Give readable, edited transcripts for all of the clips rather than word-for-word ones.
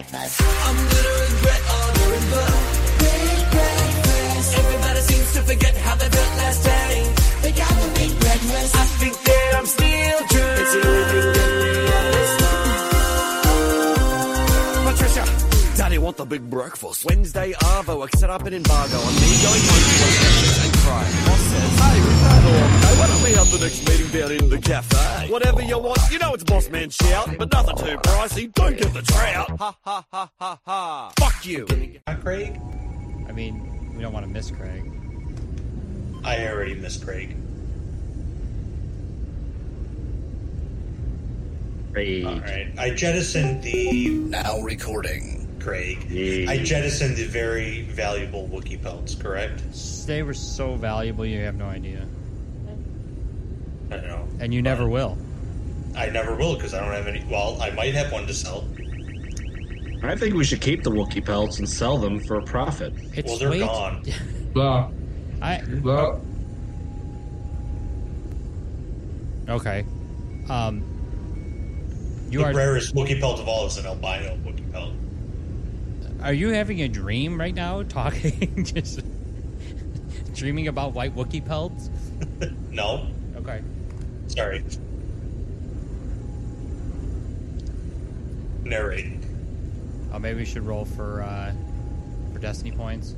breakfast. I'm gonna regret ordering big breakfast. Everybody seems to forget how they felt last time. They got the big breakfast. I think that I'm still drunk. It's a living Patricia, Daddy want the big breakfast. Wednesday Arvo, I set up an embargo on me going home to breakfast and crying. Boss says, hey, we've had all day. Why don't we have the next meeting down in the cafe? Whatever you want, you know it's boss man shout, but nothing too pricey. Don't get the trout. Ha ha ha ha ha. Fuck you. Craig? I mean, we don't want to miss Craig. I already missed Craig. Craig. Alright. I jettisoned the... Now recording. Craig. Yeah. I jettisoned the very valuable Wookiee pelts, correct? They were so valuable, you have no idea. I don't know. And you never will. I never will, because I don't have any... Well, I might have one to sell. I think we should keep the Wookiee pelts and sell them for a profit. It's Well, they're gone. Blah. Blah. Okay. You The are. rarest Wookiee pelt of all is an albino Wookiee pelt. Are you having a dream right now? Talking, just dreaming about white Wookiee pelts? No. Okay. Sorry. Narrate. Oh, maybe we should roll for Destiny points.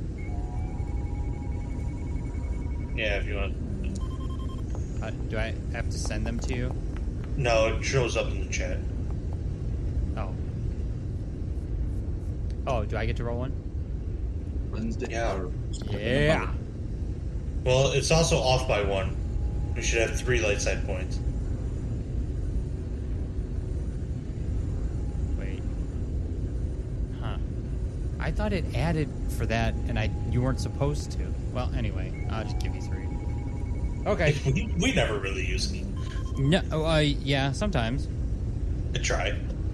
Yeah, if you want. Do I have to send them to you? No, it shows up in the chat. Oh. Oh, do I get to roll one? Wednesday. Yeah. Yeah. Well, it's also off by one. We should have 3 light side points. Wait. Huh. I thought it added for that, and you weren't supposed to. Well, anyway, I'll just give you 3. Okay. We never really use it. No. Yeah. Sometimes. I try.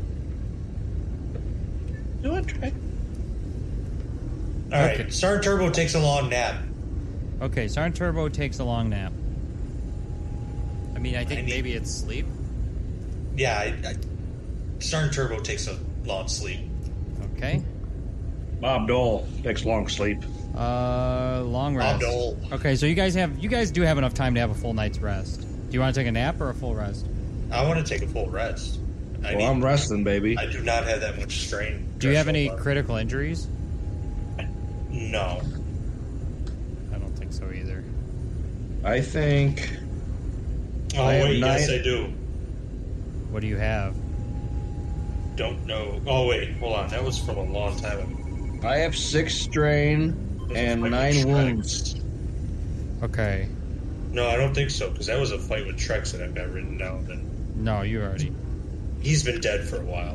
Do it, try. Alright, Okay. Star Turbo takes a long nap. Okay. Sergeant Turbo takes a long nap. I mean, I think maybe it's sleep. Yeah, Star Turbo takes a long sleep. Okay. Bob Dole takes long sleep. Long rest. Bob Dole. Okay, so you guys do have enough time to have a full night's rest. Do you want to take a nap or a full rest? I want to take a full rest. I'm resting, baby. I do not have that much strain. Do you have any threshold critical injuries? on. No. I don't think so either. I think... Oh, I have wait, yes, 9 I do. What do you have? Don't know. Oh, wait, hold on. That was from a long time ago. I have 6 strain and 9 wounds. Okay. No, I don't think so, because that was a fight with Trex that I've got written down. And No, you already. he's been dead for a while.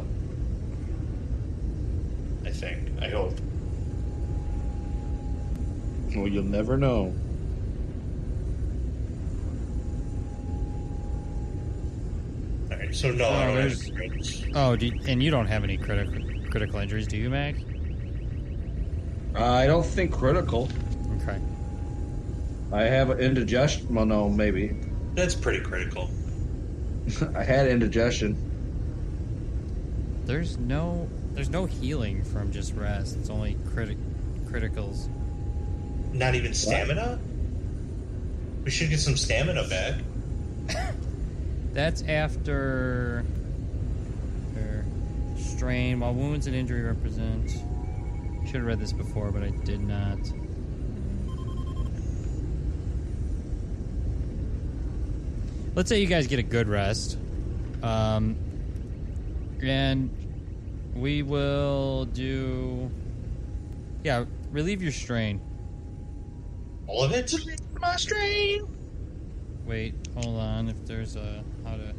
I think. I hope. Well, you'll never know. Alright, so no, I don't there's- have any crits. Oh, and you don't have any critical injuries, do you, Mac? I don't think critical. Okay. I have indigestion. Well, no, maybe. That's pretty critical. I had indigestion. There's no healing from just rest. It's only criticals. Not even stamina? We should get some stamina back. That's after strain. While wounds and injury represent. Should have read this before, but I did not. Let's say you guys get a good rest, and we will do. Yeah, relieve your strain. All of it? My strain. Wait, hold on. If there's a how to.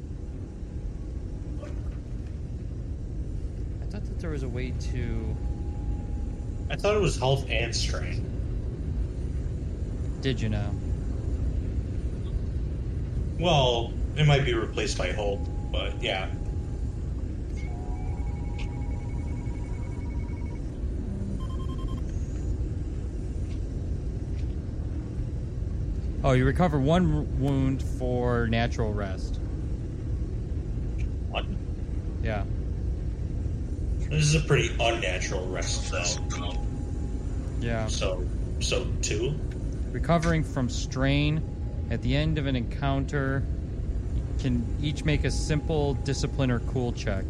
I thought that there was a way to. I thought it was health and strain. Did you know? Well, it might be replaced by hope, but yeah. Oh, you recover 1 wound for natural rest. What? Yeah. This is a pretty unnatural rest though. Yeah. So 2. Recovering from strain at the end of an encounter, you can each make a simple discipline or cool check.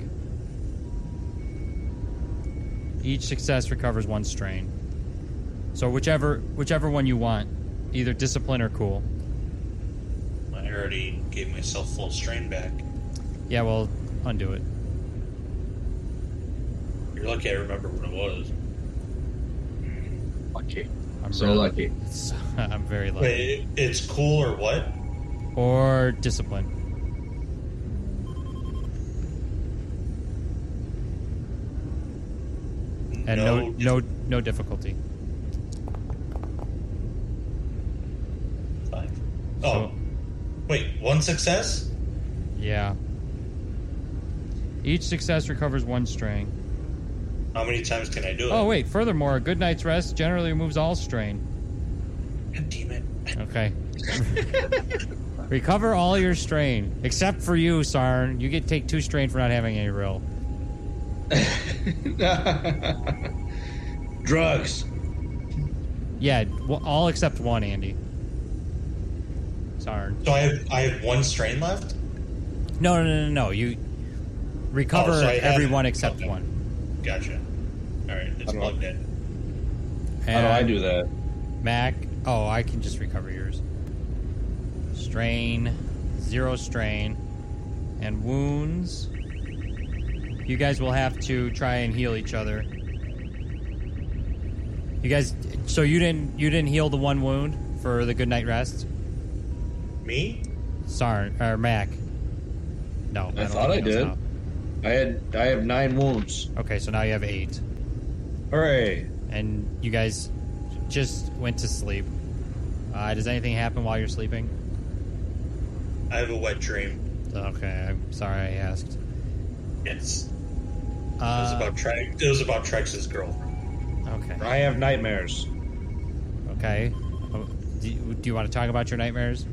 Each success recovers 1 strain. So whichever one you want, either discipline or cool. I already gave myself full strain back. Yeah, well, undo it. You're lucky I remember what it was. Lucky. I'm So really- lucky. I'm very lucky. Wait, it's cool or what? Or discipline. And no difficulty. 5. So- Oh. Wait, 1 success? Yeah. Each success recovers 1 strain. How many times can I do it? Oh, wait. Furthermore, a good night's rest generally removes all strain. God damn it. Okay. Recover all your strain. Except for you, Sarn. You get take 2 strain for not having any real. Drugs. Yeah, all except 1, Andy. Sarn. So I have 1 strain left? No. You recover Oh, so I have- everyone except okay. 1. Gotcha. Alright, it's plugged in. How do I do that? Mac. Oh, I can just recover yours. Strain. 0 strain. And wounds. You guys will have to try and heal each other. You guys. So you didn't heal the 1 wound for the good night rest? Me? Sarn or Mac. No. I don't thought think I he knows did. I have 9 wounds. how. Okay, so now you have 8. Hooray! And you guys just went to sleep. Does anything happen while you're sleeping? I have a wet dream. Okay, I'm sorry I asked. It was about Trex's girlfriend. Okay. I have nightmares. Okay. Oh, do you want to talk about your nightmares?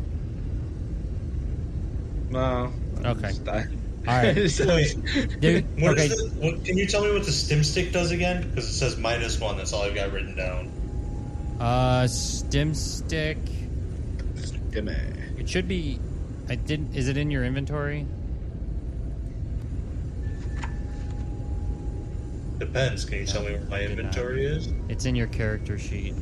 No. Okay. I- All right. Wait, Dude, what okay. is what, can you tell me what the stim stick does again? Because it says -1. That's all I've got written down. Stim stick. Gimme. It should be. Is it in your inventory? Depends. Can you tell me where my did not. inventory is? It's in your character sheet.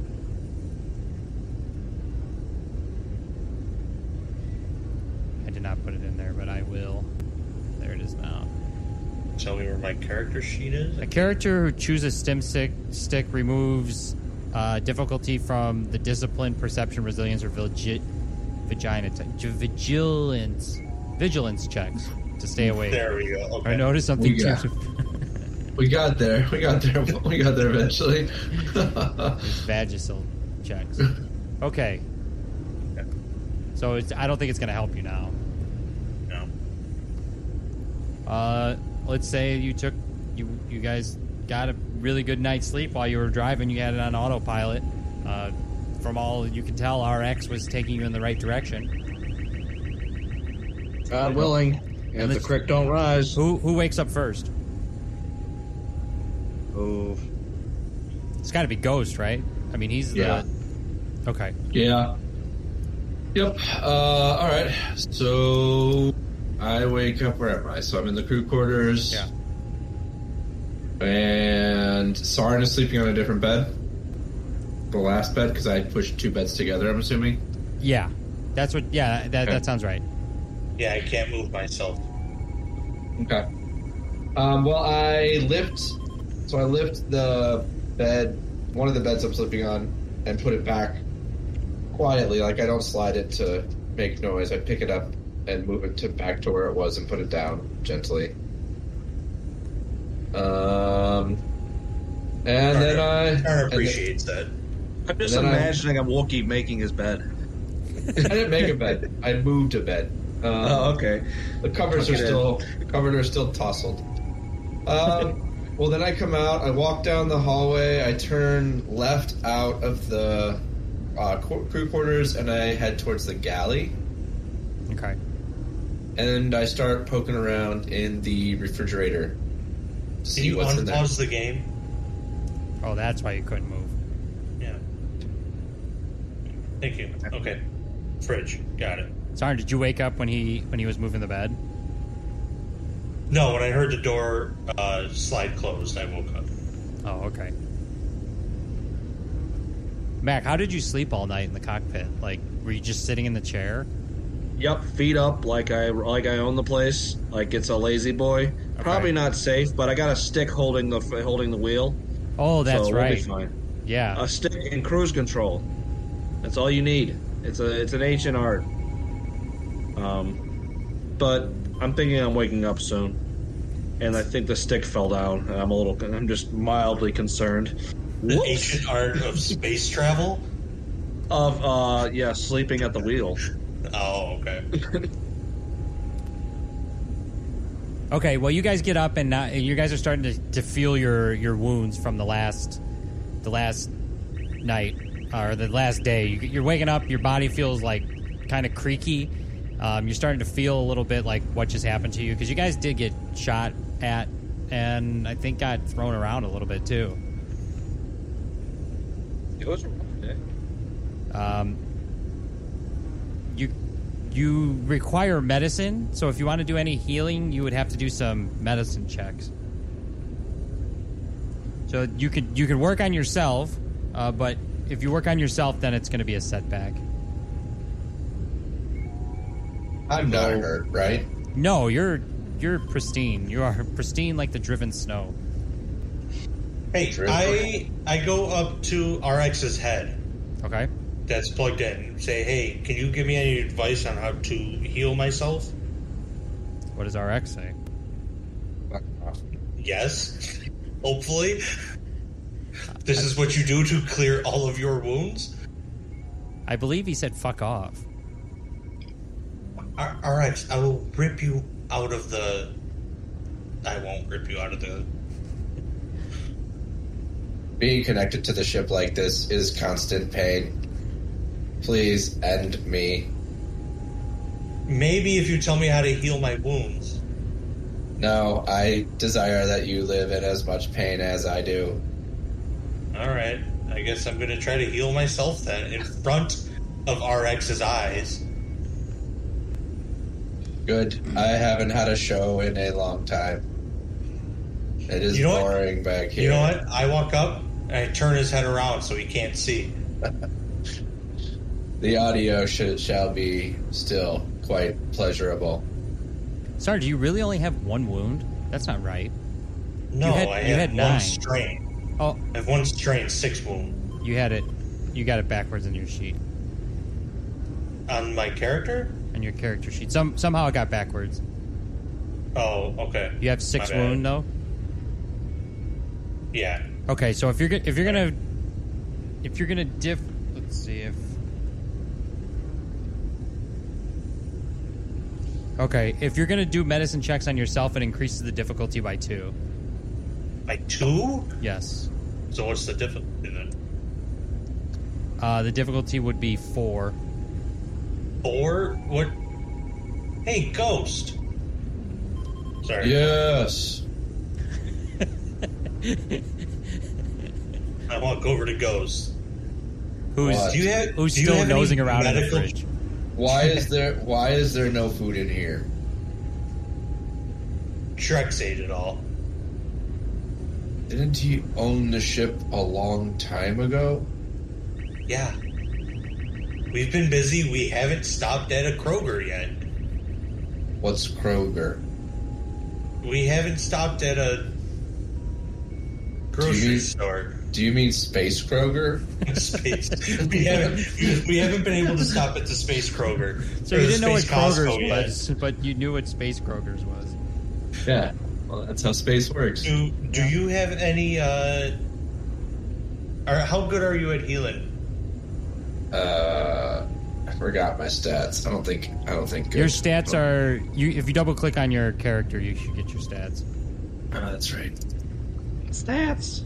I did not put it in there, but I will. There it is now. Tell me where my character sheet is. A character who chooses stim stick removes difficulty from the discipline, perception, resilience, or vigilance checks to stay awake. There we go. Okay. I noticed something We got- too. We got there. We got there eventually. Vagisil checks. Okay. So I don't think it's going to help you now. No. Let's say you guys got a really good night's sleep while you were driving. You had it on autopilot. From all you can tell, RX was taking you in the right direction. God willing. If the creek don't rise. Who wakes up first? Oh. It's got to be Ghost, right? I mean, he's Yeah. the... Okay. Yeah. Yep. All right. So I wake up. Where am I? So I'm in the crew quarters. Yeah. And Sarn is sleeping on a different bed. The last bed, because I pushed 2 beds together, I'm assuming. Yeah. That's what... Yeah, that sounds right. Yeah, I can't move myself. Okay. Well, I lift the bed, one of the beds I'm sleeping on, and put it back quietly. Like, I don't slide it to make noise. I pick it up and move it back to where it was and put it down gently. And then Turner appreciates that. I'm just And then imagining a Wookiee making his bed. I didn't make a bed. I moved a bed. Okay. The covers Tuck are it still tousled. Well, then I come out. I walk down the hallway. I turn left out of the crew quarters, and I head towards the galley. Okay. And I start poking around in the refrigerator. Can see you what's in there. unpause the game? Oh, that's why you couldn't move. Yeah. Thank you. Okay. Fridge. Got it. Sorry, did you wake up when he was moving the bed? No, when I heard the door slide closed, I woke up. Oh, okay. Mac, how did you sleep all night in the cockpit? Like, were you just sitting in the chair? Yep, feet up like I own the place. Like it's a lazy boy. Probably not safe, but I got a stick holding the wheel. Oh, that's so right. We'll be fine. Yeah. A stick and cruise control. That's all you need. It's an ancient art. But I'm thinking I'm waking up soon, and I think the stick fell down, and I'm just mildly concerned. The Whoops. ancient art of space travel? Of sleeping at the wheel. Oh, okay. Okay, well, you guys get up, and now you guys are starting to feel your wounds from the last night, or the last day. You're waking up, your body feels like kind of creaky. You're starting to feel a little bit like what just happened to you, because you guys did get shot at, and I think got thrown around a little bit, too. It was a rough day. You require medicine, so if you want to do any healing, you would have to do some medicine checks. So you could work on yourself, but if you work on yourself, then it's going to be a setback. I'm not hurt, right? No, you're pristine. You are pristine like the driven snow. Hey, I go up to RX's head Okay. that's plugged in. Say, hey, can you give me any advice on how to heal myself? What does RX say? Yes. Hopefully. This is what you do to clear all of your wounds? I believe he said fuck off. RX, I will rip you out of the... I won't rip you out of the... Being connected to the ship like this is constant pain. Please end me. Maybe if you tell me how to heal my wounds. No, I desire that you live in as much pain as I do. Alright, I guess I'm gonna try to heal myself then, in front of RX's eyes. Good. I haven't had a show in a long time. It is boring back here. You know what? I walk up, and I turn his head around so he can't see. The audio shall be still quite pleasurable. Sorry, do you really only have one wound? That's not right. No, You had I had one 9. strain. Oh, I have one strain, 6 wound. you had it. You got it backwards in your sheet. On my character? On your character sheet. Somehow it got backwards. Oh, okay. You have 6 My bad. wound though. Yeah. Okay, so if you're gonna let's see if. Okay, if you're gonna do medicine checks on yourself, it increases the difficulty by 2. By 2? Yes. So what's the difficulty then? The difficulty would be 4. 4? What? Hey, Ghost! Sorry. Yes. I walk over to Ghost. Who's What? Do you have, who's do you still have any nosing around in the medical- fridge? Why is there no food in here? Shrek's ate it all. Didn't he own the ship a long time ago? Yeah. We've been busy. We haven't stopped at a Kroger yet. What's Kroger? We haven't stopped at a grocery store. Do you mean Space Kroger? Space. We haven't been able to stop at the Space Kroger. So or you the didn't know what Space Costco Kroger's yet. was, but you knew what Space Kroger's was. Yeah. Well, that's how space works. Do you have any? Or how good are you at healing? I forgot my stats. I don't think. Good. Your stats are if you double click on your character, you should get your stats. Oh, that's right. Stats.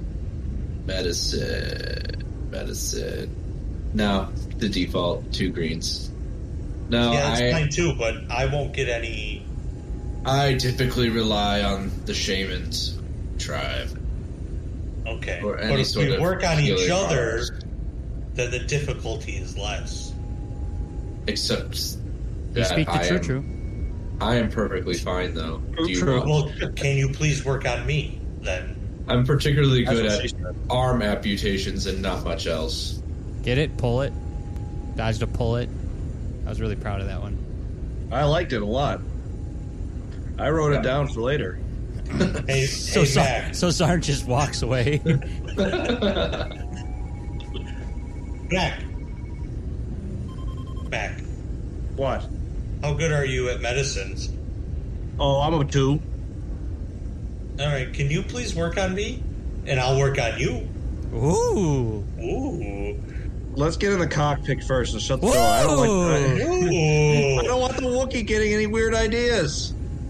Medicine. No, the default 2 greens. No, Yeah, that's mine too, but I won't get any. I typically rely on the shamans tribe. Okay. Or But any if sort we of work on each healing other, arts. then the difficulty is less. Except You that speak the true. I am perfectly fine, though. Do you True. want- Well, can you please work on me, then? I'm particularly That's good what at she said. arm amputations and not much else. Get it? Pull it. Dodge to pull it. I was really proud of that one. I liked it a lot. I wrote it down for later. Hey, So, hey Mac. so Sarn just walks away. Mac. Mac. What? How good are you at medicines? Oh, I'm a 2. All right, can you please work on me? And I'll work on you. Ooh. Ooh. Let's get in the cockpit first and shut the door. I don't like. Ooh. I don't want the Wookiee getting any weird ideas.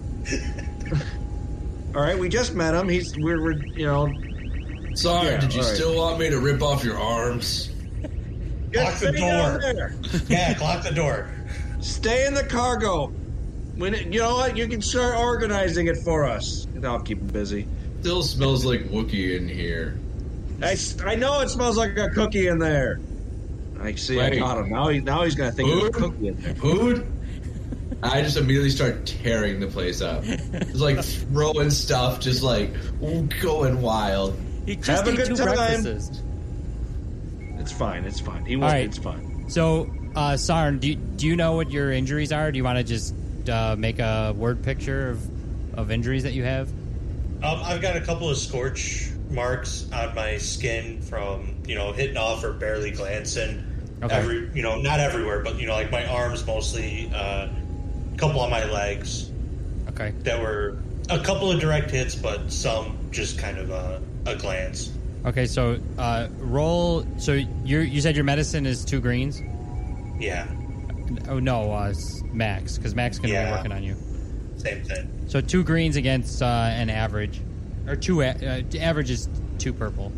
All right, we just met him. We're you know. Sorry, Yeah, did you all right. still want me to rip off your arms? Lock the stay down door. there. Mac, lock the door. Stay in the cargo. You know what? You can start organizing it for us. I'll keep him busy. Still smells like Wookiee in here. I know it smells like a cookie in there. I see. I Right. got him. Now he's gonna think there's a Food? cookie in there. Food? I just immediately start tearing the place up. Just like throwing stuff, just like going wild. He just Have a ate good 2 time. breakfasts. It's fine. It's fine. He won't. All right. It's fine. So, Sarn, do you know what your injuries are? Do you want to just make a word picture of injuries that you have? I've got a couple of scorch marks on my skin from, hitting off or barely glancing. Okay. Not everywhere, but, like my arms mostly, a couple on my legs Okay. that were a couple of direct hits, but some just kind of a glance. Okay, so roll. So you said your medicine is 2 greens? Yeah, Oh, no, it's Max, because Max is going to be Yeah. working on you. same thing. So 2 greens against an average. Or average is 2 purple.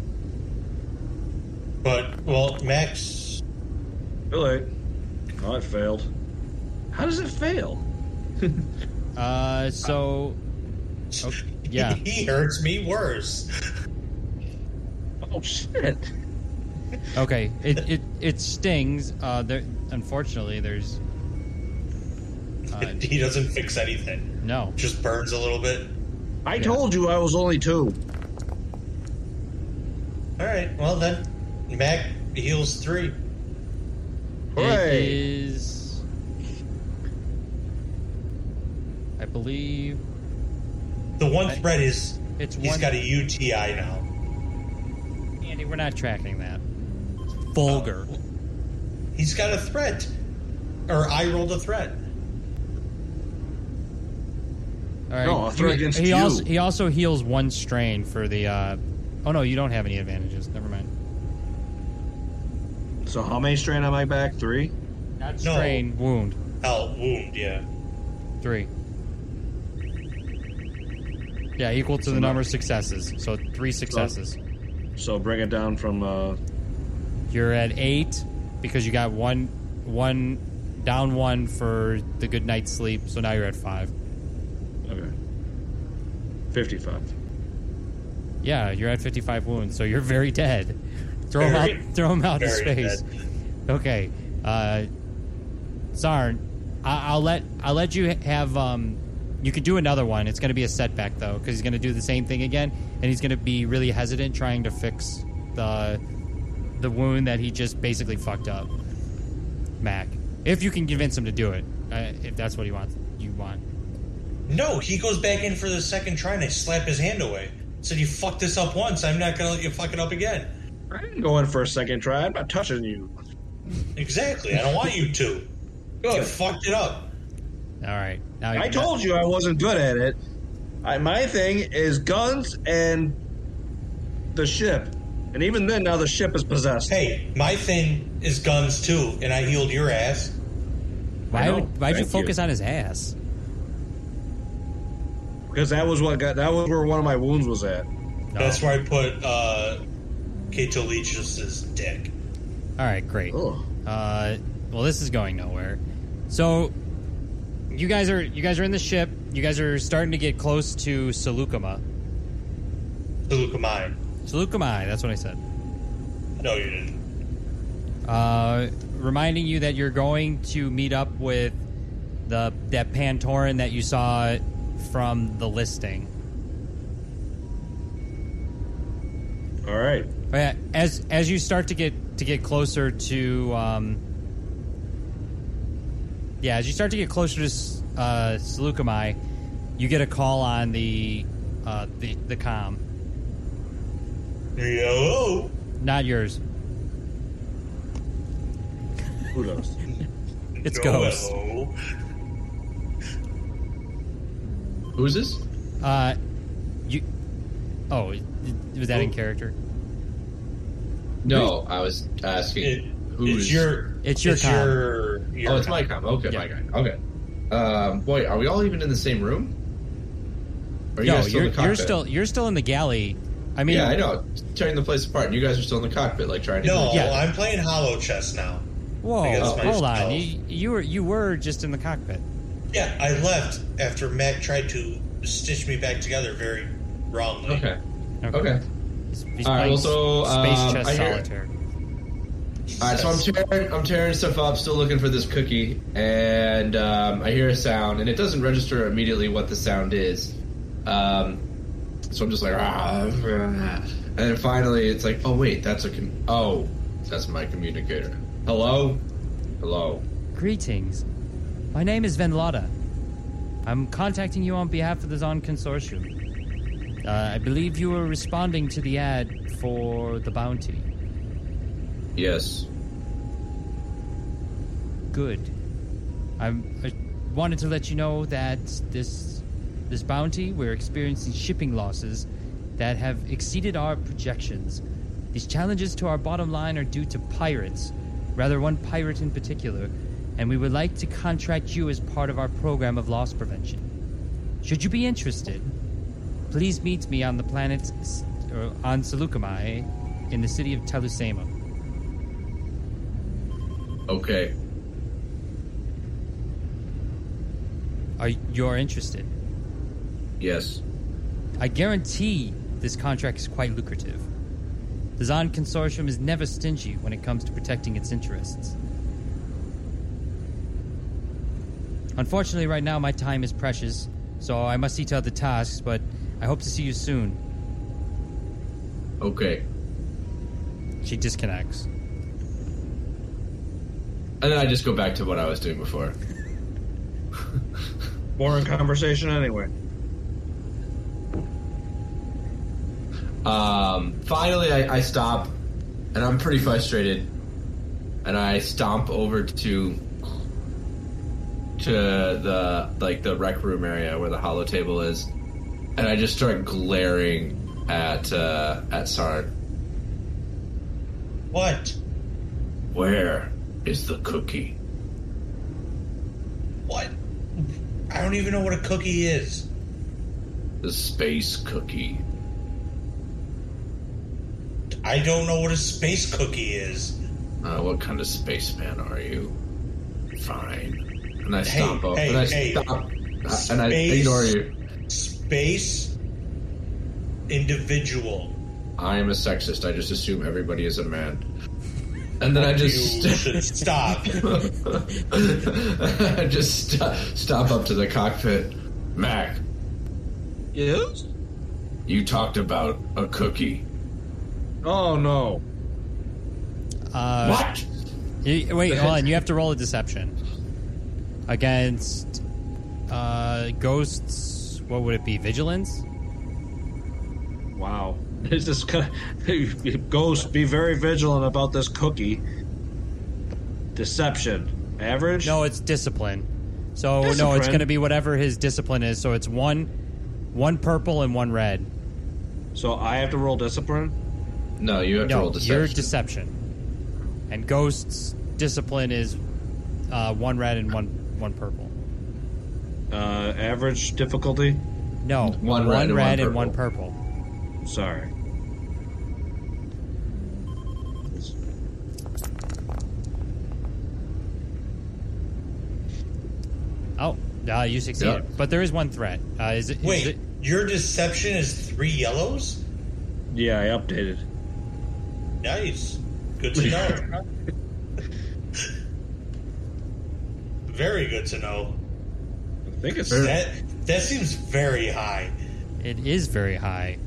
But, Max, Really? Oh, it failed. How does it fail? So... Oh, yeah. he hurts me worse. Oh shit! Okay, it stings. Unfortunately, there's He doesn't fix anything. no. Just burns a little bit. I told you I was only 2. All right, well then, Mac heals 3. It Hooray! is, I believe, The one thread is it's he's one. got a UTI now. Andy, we're not tracking that. Vulgar. He's got a threat. Or I rolled a threat. All right. No, a threat against he you. Also heals 1 strain for the. Oh no, you don't have any advantages. Never mind. So how many strain am I back? 3. Not No. strain, wound. Oh, wound, yeah. 3. Yeah, equal to the number of successes. So 3 successes. So bring it down from. You're at 8 because you got one down 1 for the good night's sleep. So now you're at 5. Okay. 55. Yeah, you're at 55 wounds. So you're very dead. Throw him out to very space. Okay, Sarn, I'll let you have. You can do another one. It's going to be a setback though, because he's going to do the same thing again, and he's going to be really hesitant trying to fix the wound that he just basically fucked up. Mac, if you can convince him to do it, if that's what you want. No, he goes back in for the second try and I slap his hand away. Said, you fucked this up once, I'm not going to let you fuck it up again. I didn't go in for a second try. I'm not touching you. Exactly, I don't want you to. You Good. fucked it up. All right. Now I told you I wasn't good at it. My thing is guns and the ship. And even then, now the ship is possessed. Hey, my thing is guns too, and I healed your ass. Why'd you Thank focus you. on his ass? Because that was where one of my wounds was at. No. That's where I put Kato Leach's dick. All right, great. Oh. Well, this is going nowhere. So, you guys are in the ship. You guys are starting to get close to Salukama. Tulukamai. Tulukamai, that's what I said. No, you didn't. Reminding you that you're going to meet up with that Pantoran that you saw from the listing. All right. But yeah, as you start to get closer to as you start to get closer to Tulukamai, you get a call on the comm. Hello. Not yours. Who knows? It's Ghost. Hello. Who is this? You. Oh, was that in character? No, I was asking. It's your comm. Oh, it's my comm. Okay, Yeah. my guy. Okay. Boy, are we all even in the same room? Or are you No, guys still in the cockpit? you're still in the galley. I mean, Yeah, I know. Tearing the place apart. And you guys are still in the cockpit, like trying to. No, Yeah. I'm playing Hollow Chess now. Whoa, Against hold on. myself. You were just in the cockpit. Yeah, I left after Mac tried to stitch me back together very wrongly. Okay. Okay. He's All right, playing well, so, Space Chess I hear- Solitaire. All right, so I'm tearing stuff up, still looking for this cookie, and I hear a sound, and it doesn't register immediately what the sound is. So I'm just like, and then finally it's like, oh wait, that's my communicator. Hello. Greetings. My name is Venlada. I'm contacting you on behalf of the Zon Consortium. I believe you were responding to the ad for the bounty. Yes. Good. I wanted to let you know that this bounty, we're experiencing shipping losses that have exceeded our projections. These challenges to our bottom line are due to pirates, rather one pirate in particular, and we would like to contract you as part of our program of loss prevention. Should you be interested, please meet me on the planet, on Tulukamai, in the city of Telusema. Okay. You're interested? Yes. I guarantee this contract is quite lucrative. The Zon Consortium is never stingy when it comes to protecting its interests. Unfortunately, right now my time is precious, so I must see to other tasks, but I hope to see you soon. Okay. She disconnects. And then I just go back to what I was doing before. Boring conversation anyway. Finally, I stop, and I'm pretty frustrated, and I stomp over to the rec room area where the hollow table is, and I just start glaring at Sarn. What? Where is the cookie? What? I don't even know what a cookie is. The space cookie. I don't know what a space cookie is. What kind of spaceman are you? Fine. And I stomp over. Hey, And I hey. stop. Space, And I ignore you. Space individual. I am a sexist. I just assume everybody is a man. And then I just You should stop. I just stop up to the cockpit. Mac, Yes? you talked about a cookie. Oh, no. What? Wait, hold on. You have to roll a deception against ghosts. What would it be? Vigilance? Wow. It's just Ghost, be very vigilant about this cookie. Deception. Average? No, it's discipline. So no, it's Discipline? going to be whatever his discipline is. So it's one purple and one red. So I have to roll discipline? No, you have to roll No, deception. your deception. And Ghost's discipline is one red and one purple. Average difficulty? No, One red and one one purple. Sorry. Oh, you succeeded. Yeah. But there is one threat. Is it? Wait, Is it, your deception is 3 yellows? Yeah, I updated. Nice. Good to know. Very good to know. I think it's That seems very high. It is very high.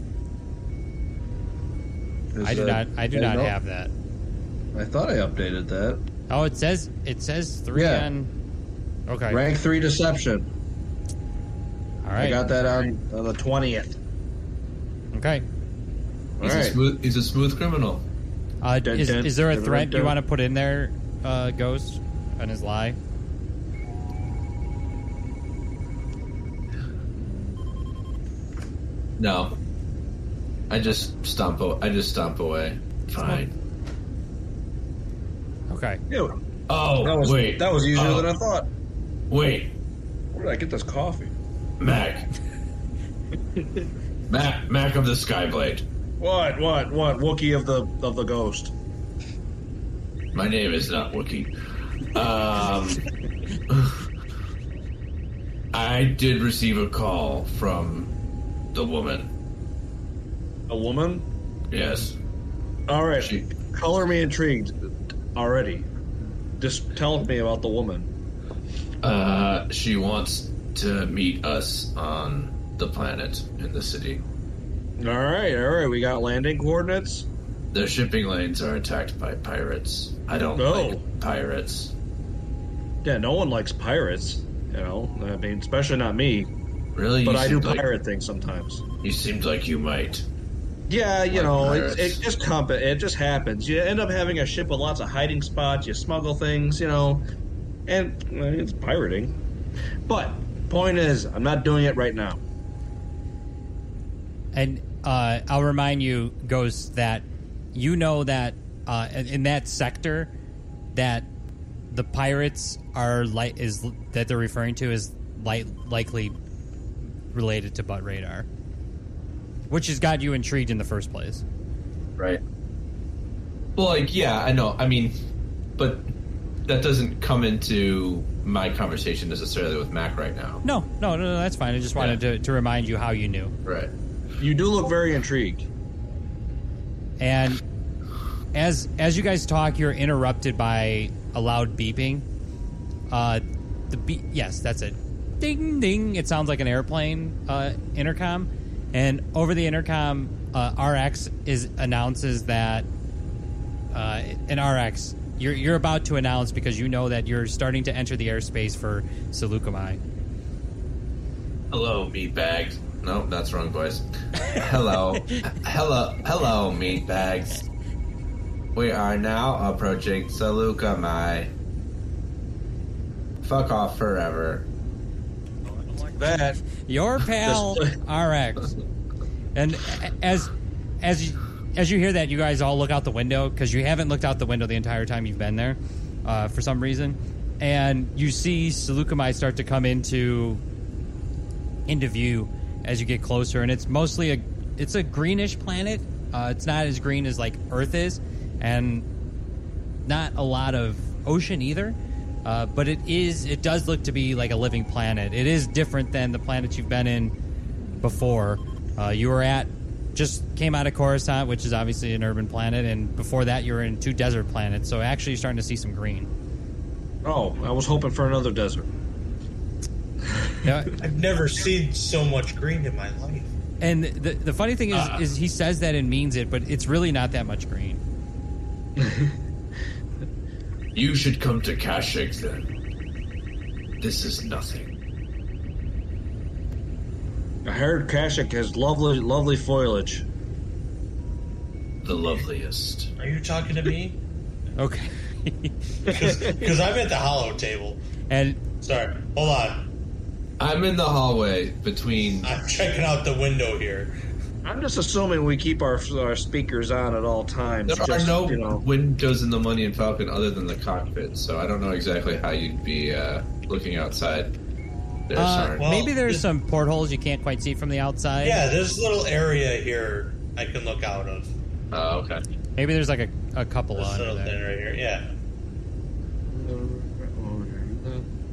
I do not have that. I thought I updated that. Oh, it says 3 Yeah. on. Okay. Rank 3 deception. All right. I got that on the 20th. Okay. All right. He's a smooth criminal. Is there a threat you want to put in there, Ghost, on his lie? No. I just stomp away. Fine. Okay. Ew. Oh, That was easier than I thought. Wait, Where did I get this coffee? Mac. Mac of the Skyblade. What? Wookiee of the ghost. My name is not Wookiee. I did receive a call from the woman. A woman? Yes. All right. She- Color me intrigued already. Just tell me about the woman. She wants to meet us on the planet in the city. All right. We got landing coordinates. The shipping lanes are attacked by pirates. I don't No. like pirates. Yeah, no one likes pirates. You know, I mean, especially not me. Really? But You I do seemed like- pirate things sometimes. You seemed like you might. Yeah, you Like know, pirates. it just happens. You end up having a ship with lots of hiding spots. You smuggle things, you know, and it's pirating. But point is, I'm not doing it right now. And I'll remind you, Ghost, that you know that in that sector, that the pirates are that they're referring to is likely related to Butt Radar, which has got you intrigued in the first place. Right. Well, like, yeah, I know. I mean, but that doesn't come into my conversation necessarily with Mac right now. No, that's fine. I just wanted to remind you how you knew. Right. You do look very intrigued. And as you guys talk, you're interrupted by a loud beeping. Yes, that's it. Ding ding. It sounds like an airplane intercom, and over the intercom, RX announces that an RX. You're about to announce because you know that you're starting to enter the airspace for Seleucami. Hello, meatbags. No, that's the wrong voice. Hello, meatbags. We are now approaching Seleucami. Fuck off forever. Like that. Your pal RX. And as you hear that, you guys all look out the window because you haven't looked out the window the entire time you've been there for some reason, and you see Seleucami start to come into view as you get closer, and it's mostly a greenish planet. It's not as green as like Earth is, and not a lot of ocean either. But it does look to be like a living planet. It is different than the planets you've been in before. You were just came out of Coruscant, which is obviously an urban planet, and before that you were in 2 desert planets. So actually, you're starting to see some green. Oh, I was hoping for another desert. Yeah. I've never seen so much green in my life. And the funny thing is he says that and means it, but it's really not that much green. You should come to Kashyyyk then. This is nothing. I heard Kashyyyk has lovely foliage. The loveliest. Are you talking to me? Okay. Because I'm at the hollow table. And Sorry, hold on. I'm in the hallway between. I'm checking out the window here. I'm just assuming we keep our speakers on at all times. There just, are no you know. windows in the Millennium Falcon other than the cockpit, so I don't know exactly how you'd be looking outside. There, Sarn. well- maybe there's some portholes you can't quite see from the outside. Yeah, there's a little area here I can look out of. Oh, okay. Maybe there's like a couple This under little there. thing right here. Yeah.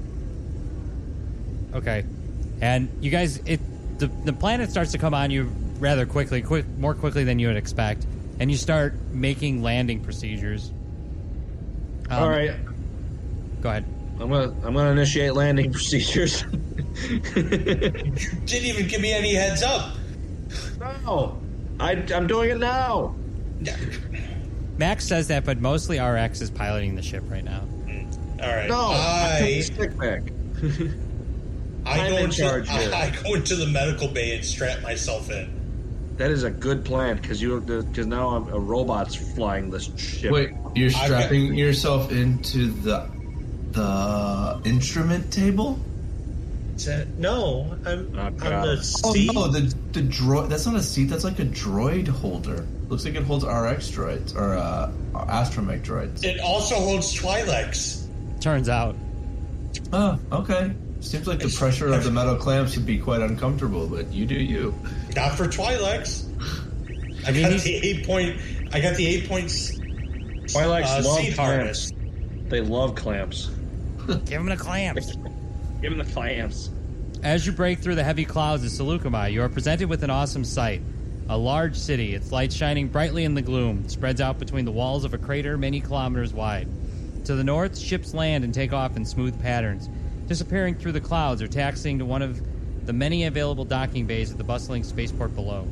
Okay. And you guys, the planet starts to come on you rather quickly, more quickly than you would expect, and you start making landing procedures. All right, Go ahead. I'm gonna initiate landing procedures. You didn't even give me any heads up. No, I'm doing it now. Max says that, but mostly RX is piloting the ship right now. All right. No, I stick back. I'm in charge here. I go into the medical bay and strap myself in. That is a good plan because now a robot's flying this ship. Wait, you're strapping yourself into the instrument table? No, I'm on the Oh seat. no, the droid. That's not a seat. That's like a droid holder. Looks like it holds RX droids or astromech droids. It also holds Twi'leks. Turns out. Oh, okay. Seems like the pressure of the metal clamps would be quite uncomfortable, but you do you. Not for Twi'leks. I got the 8 point. I got the 8 points. Twi'leks love seat harness. clamps. They love clamps. Give him the clamps. Give them the clamps. As you break through the heavy clouds of Seleucami, you are presented with an awesome sight. A large city, its lights shining brightly in the gloom, spreads out between the walls of a crater many kilometers wide. To the north, ships land and take off in smooth patterns, disappearing through the clouds or taxiing to one of the many available docking bays at the bustling spaceport below.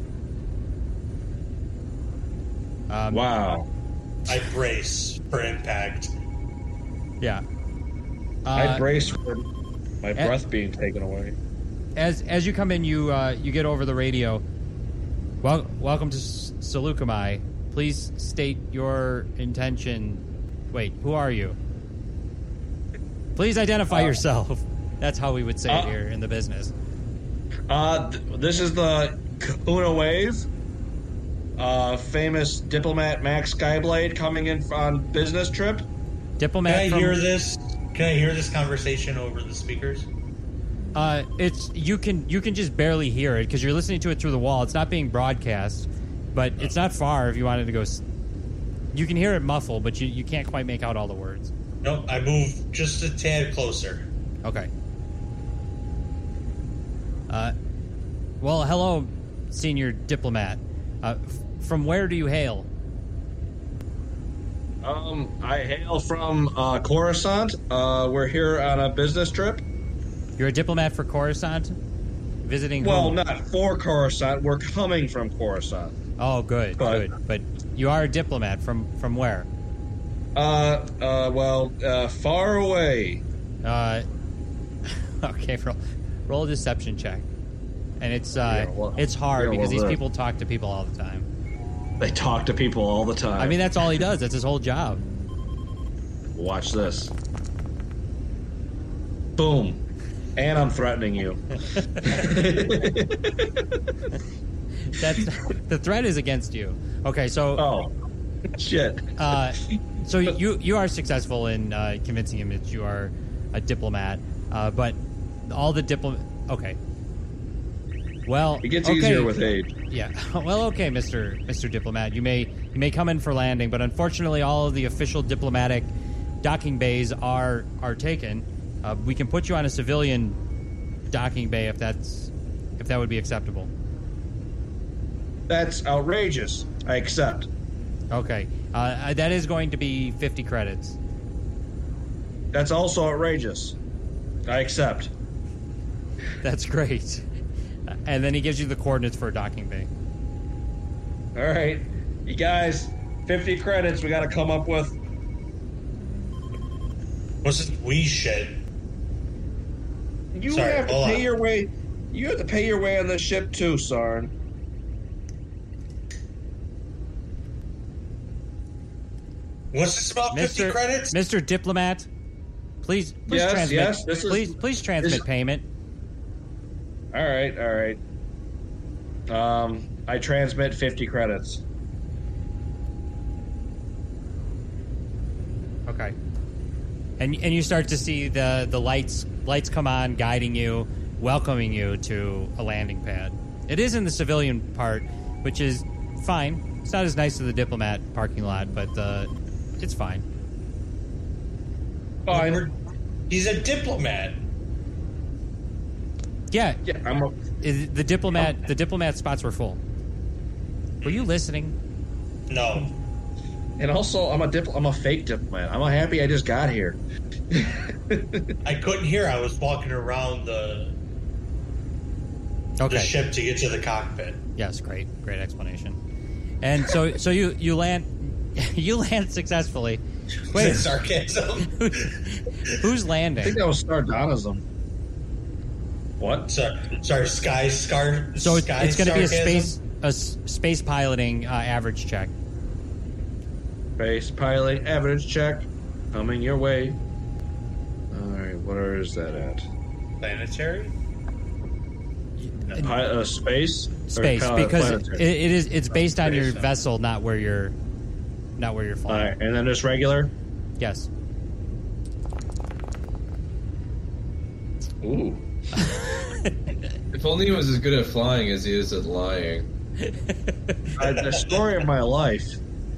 Wow. I brace for impact. Yeah. I brace for my breath being taken away. As you come in, you get over the radio. Welcome to Seleucami. Please state your intention. Wait, who are you? Please identify yourself. That's how we would say it here in the business. This is the Kahuna Wave. Famous diplomat Max Skyblade coming in on business trip. Diplomat. Can I hear this? Can I hear this conversation over the speakers? It's you can just barely hear it because you're listening to it through the wall. It's not being broadcast, but it's not far. If you wanted to go, you can hear it muffled, but you can't quite make out all the words. Nope. I move just a tad closer. Okay. Well, hello, senior diplomat. From where do you hail? I hail from Coruscant. We're here on a business trip. You're a diplomat for Coruscant? Visiting Well, whom? not for Coruscant. We're coming from Coruscant. Oh, good, good. But you are a diplomat from where? Far away. Okay, roll a deception check. And it's it's hard because these people talk to people all the time. They talk to people all the time. I mean, that's all he does. That's his whole job. Watch this. Boom. And I'm threatening you. That's the threat is against you. Okay, so Oh, shit. so you are successful in convincing him that you are a diplomat, but all the okay. Well, It gets okay. easier with age. Yeah. Well, okay, Mr. Diplomat, you may come in for landing, but unfortunately, all of the official diplomatic docking bays are taken. We can put you on a civilian docking bay if that would be acceptable. That's outrageous. I accept. Okay. That is going to be 50 credits. That's also outrageous. I accept. That's great. And then he gives you the coordinates for a docking bay. All right. You guys, 50 credits we got to come up with. What's this wee shit? You Sorry, have to hold pay on. your way. You have to pay your way on this ship too, Sarn. What's this about 50 credits? Mr. Diplomat, please Yes, transmit. yes, this is- please transmit this- payment. All right. I transmit 50 credits. Okay. And you start to see the lights come on, guiding you, welcoming you to a landing pad. It is in the civilian part, which is fine. It's not as nice as the diplomat parking lot, but it's fine. Fine. He's a diplomat. Yeah, Yeah, the diplomat spots were full. Were you listening? No. and also I'm a fake diplomat. I'm happy I just got here. I couldn't hear. I was walking around the Okay. ship to get to the cockpit. Yes, great explanation. And so you land you land successfully. Wait, Is that sarcasm? who's I landing? think that was sardonism. What? Sorry, sky scar. So sky it's going to be a sarcasm? space piloting average check. Space pilot average check coming your way. All right, where is that at? Planetary. Space. Or Space, because planetary? it's based on your Space. vessel, not where you're All flying. right, and then just regular. Yes. Ooh. If only he was as good at flying as he is at lying. The story of my life.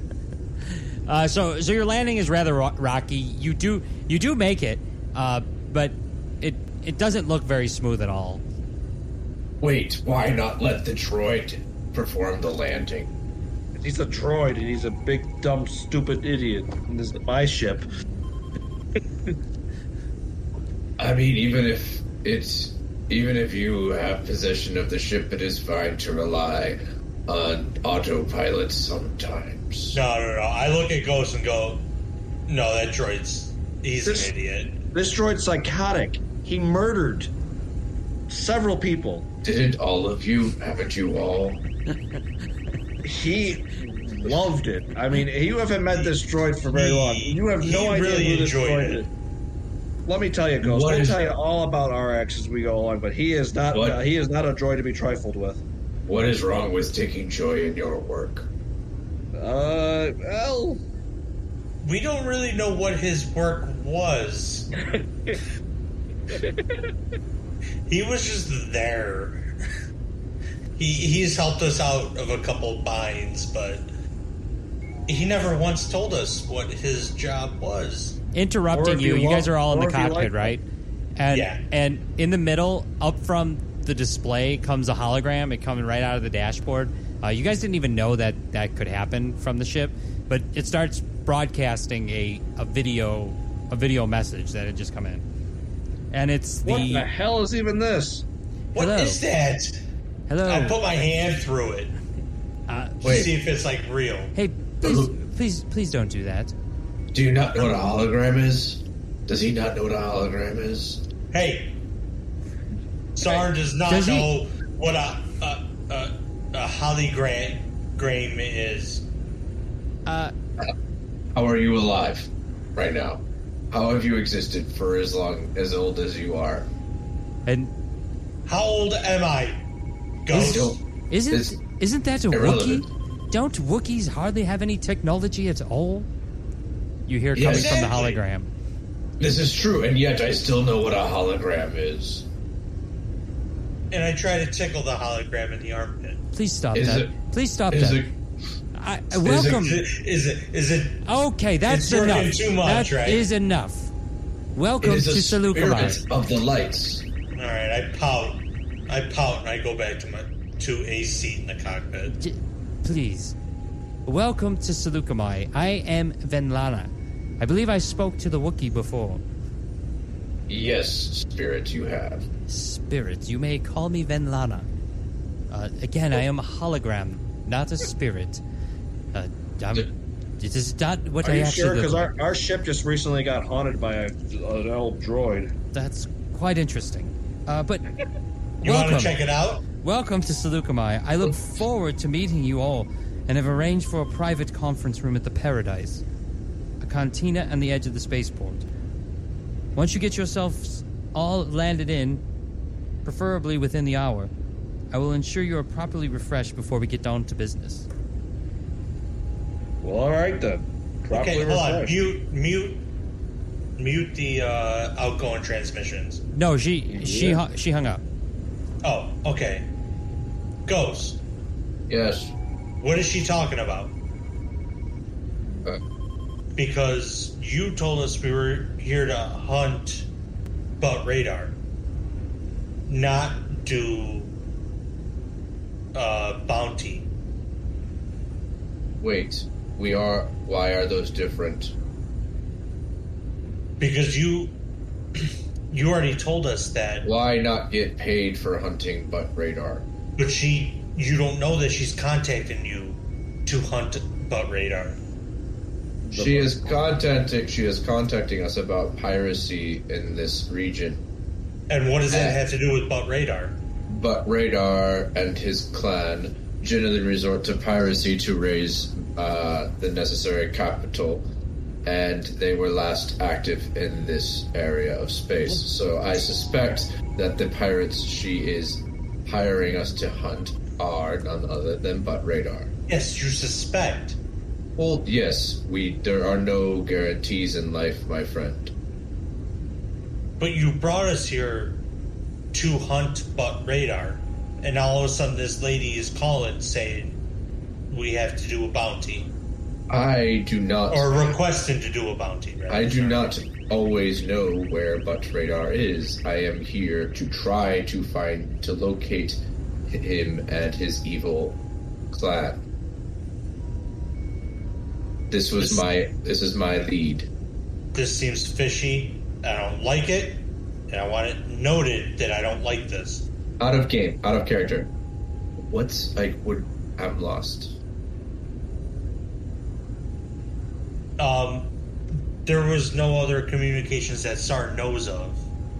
So your landing is rather rocky. You do make it, but it doesn't look very smooth at all. Wait, why not let the droid perform the landing? He's a droid, and he's a big, dumb, stupid idiot. And this is my ship. I mean, even if you have possession of the ship, it is fine to rely on autopilot sometimes. No. I look at Ghost and go, no, that he's This- an idiot. This droid's psychotic. He murdered several people. Didn't all of you? Haven't you all? He loved it. I mean, you haven't met this droid for very long. You have He no idea really who this enjoyed droid it. is. Let me tell you, Ghost. What I'll is- tell you all about RX as we go along, but he is not. What? He is not a droid to be trifled with. What is wrong with taking joy in your work? Well, We don't really know what his work was. He was just there. He's helped us out of a couple binds, but he never once told us what his job was. Interrupting Or if you. you You guys want- are all in or the if you cockpit, like- right? And Yeah. and in the middle, up from the display, comes a hologram. It coming right out of the dashboard. You guys didn't even know that could happen from the ship, but it starts broadcasting a video message that had just come in, and it's what the hell is even this? What is Hello. that? hello. I put my hand through it to Wait. see if it's like real. Hey, please don't do that. Do you not know what a hologram is? Does he not know what a hologram is? Hey, Sarn does not Does he- know what a hologram is. How are you alive right now? How have you existed for as old as you are? And How old am I? Ghost. It's isn't that a irrelevant. Wookiee? Don't Wookiees hardly have any technology at all? You hear Yes. coming from the Exactly. hologram. This is true, and yet I still know what a hologram is. And I try to tickle the hologram in the armpit. Please stop Is that. it- Please stop Is that. it? Welcome. Is it? Okay, that's It's working enough. too much, That right? is enough. It Welcome is to a Salukabad. spirit of the lights. All right, I pout, and I go back to a seat in the cockpit. Please. Welcome to Salukamai. I am Venlana. I believe I spoke to the Wookiee before. Yes, spirit, you have. Spirit, you may call me Venlana. Again, I am a hologram, not a spirit. It is not what Are I you actually sure? look Because like. our ship just recently got haunted by an old droid. That's quite interesting. But You want welcome. to check it out? Welcome to Salukamai. I look forward to meeting you all and have arranged for a private conference room at the Paradise, a cantina on the edge of the spaceport. Once you get yourselves all landed in, preferably within the hour, I will ensure you are properly refreshed before we get down to business. Well, all right then. Properly Okay, hold on. refreshed. Mute the outgoing transmissions. No, she hung up. Oh, okay. Ghost, Yes. what is she talking about? Uh, Because you told us we were here to hunt butt radar. not do bounty. Wait, why are those different? Because you already told us that. Why not get paid for hunting Butt Radar? But you don't know that she's contacting you to hunt Butt Radar. She is contacting us about piracy in this region. And what does that have to do with Butt Radar? Butt Radar and his clan generally resort to piracy to raise the necessary capital, and they were last active in this area of space. So I suspect that the pirates she is hiring us to hunt are none other than Butt Radar. Yes, you suspect. Well, yes, there are no guarantees in life, my friend. But you brought us here to hunt Butt Radar, and now all of a sudden this lady is calling saying we have to do a bounty. I do not... Or requesting to do a bounty, rather. I do not always know where Butt Radar is. I am here to try to locate him and his evil clan. This is my lead. This seems fishy. I don't like it, and I want it noted that I don't like this. Out of game, out of character. I'm lost. There was no other communications that Sarn knows of.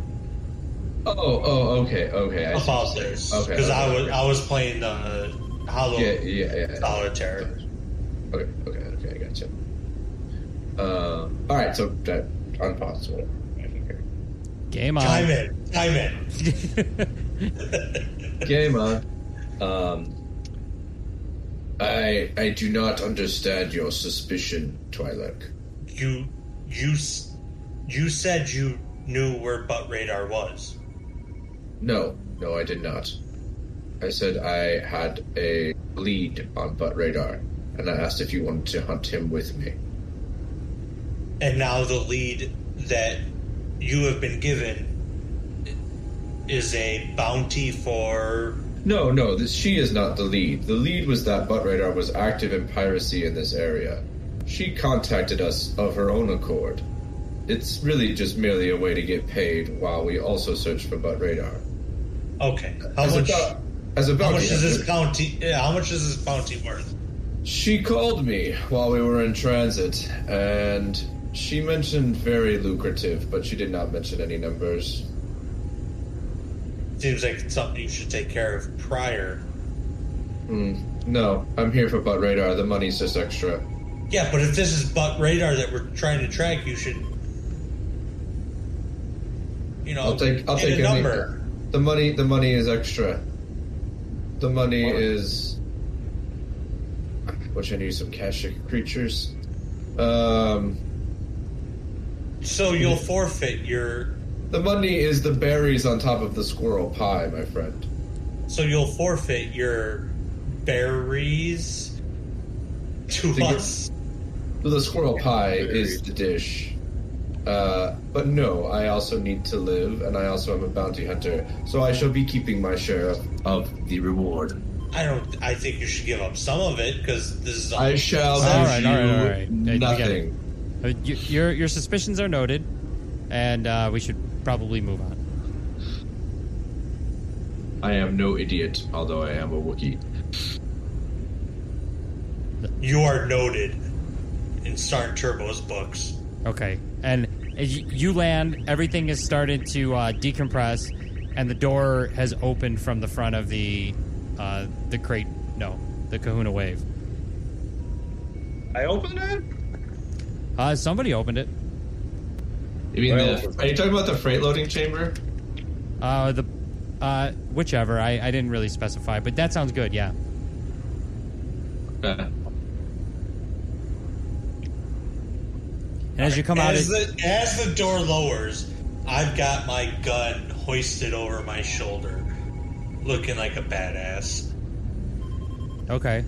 Okay. About this, Okay. Because I was playing the Hollow Solitaire. Okay, I gotcha. Alright, so unpause. Whatever. Game on. Time in. Game on. I do not understand your suspicion, Twi'lek. You said you knew where Butt Radar was. No, I did not. I said I had a lead on Butt Radar, and I asked if you wanted to hunt him with me. And now the lead that you have been given is a bounty for... No, she is not the lead. The lead was that Butt Radar was active in piracy in this area. She contacted us of her own accord. It's really just merely a way to get paid while we also search for Butt Radar. Okay. How much is this bounty? Yeah, how much is this bounty worth? She called me while we were in transit, and she mentioned very lucrative, but she did not mention any numbers. Seems like it's something you should take care of prior. No, I'm here for Butt Radar. The money's just extra. Yeah, but if this is Butt Radar that we're trying to track, you should, I'll take a number. The money is extra. The money is. Which I need some cash creatures. So you'll forfeit your. The money is the berries on top of the squirrel pie, my friend. So you'll forfeit your berries to us. The squirrel pie is the dish. But no, I also need to live, and I also am a bounty hunter, so I shall be keeping my share of the reward. I think you should give up some of it, because this is... I shall give you nothing. Your suspicions are noted, and we should probably move on. I am no idiot, although I am a Wookiee. You are noted in Star Turbo's books. Okay, and as you land, everything has started to decompress, and the door has opened from the front of the crate. No, the Kahuna Wave. I opened it? Somebody opened it. You mean are you talking about the freight loading chamber? Whichever. I didn't really specify, but that sounds good. Yeah. And as you come out, as the door lowers, I've got my gun hoisted over my shoulder, looking like a badass. Okay.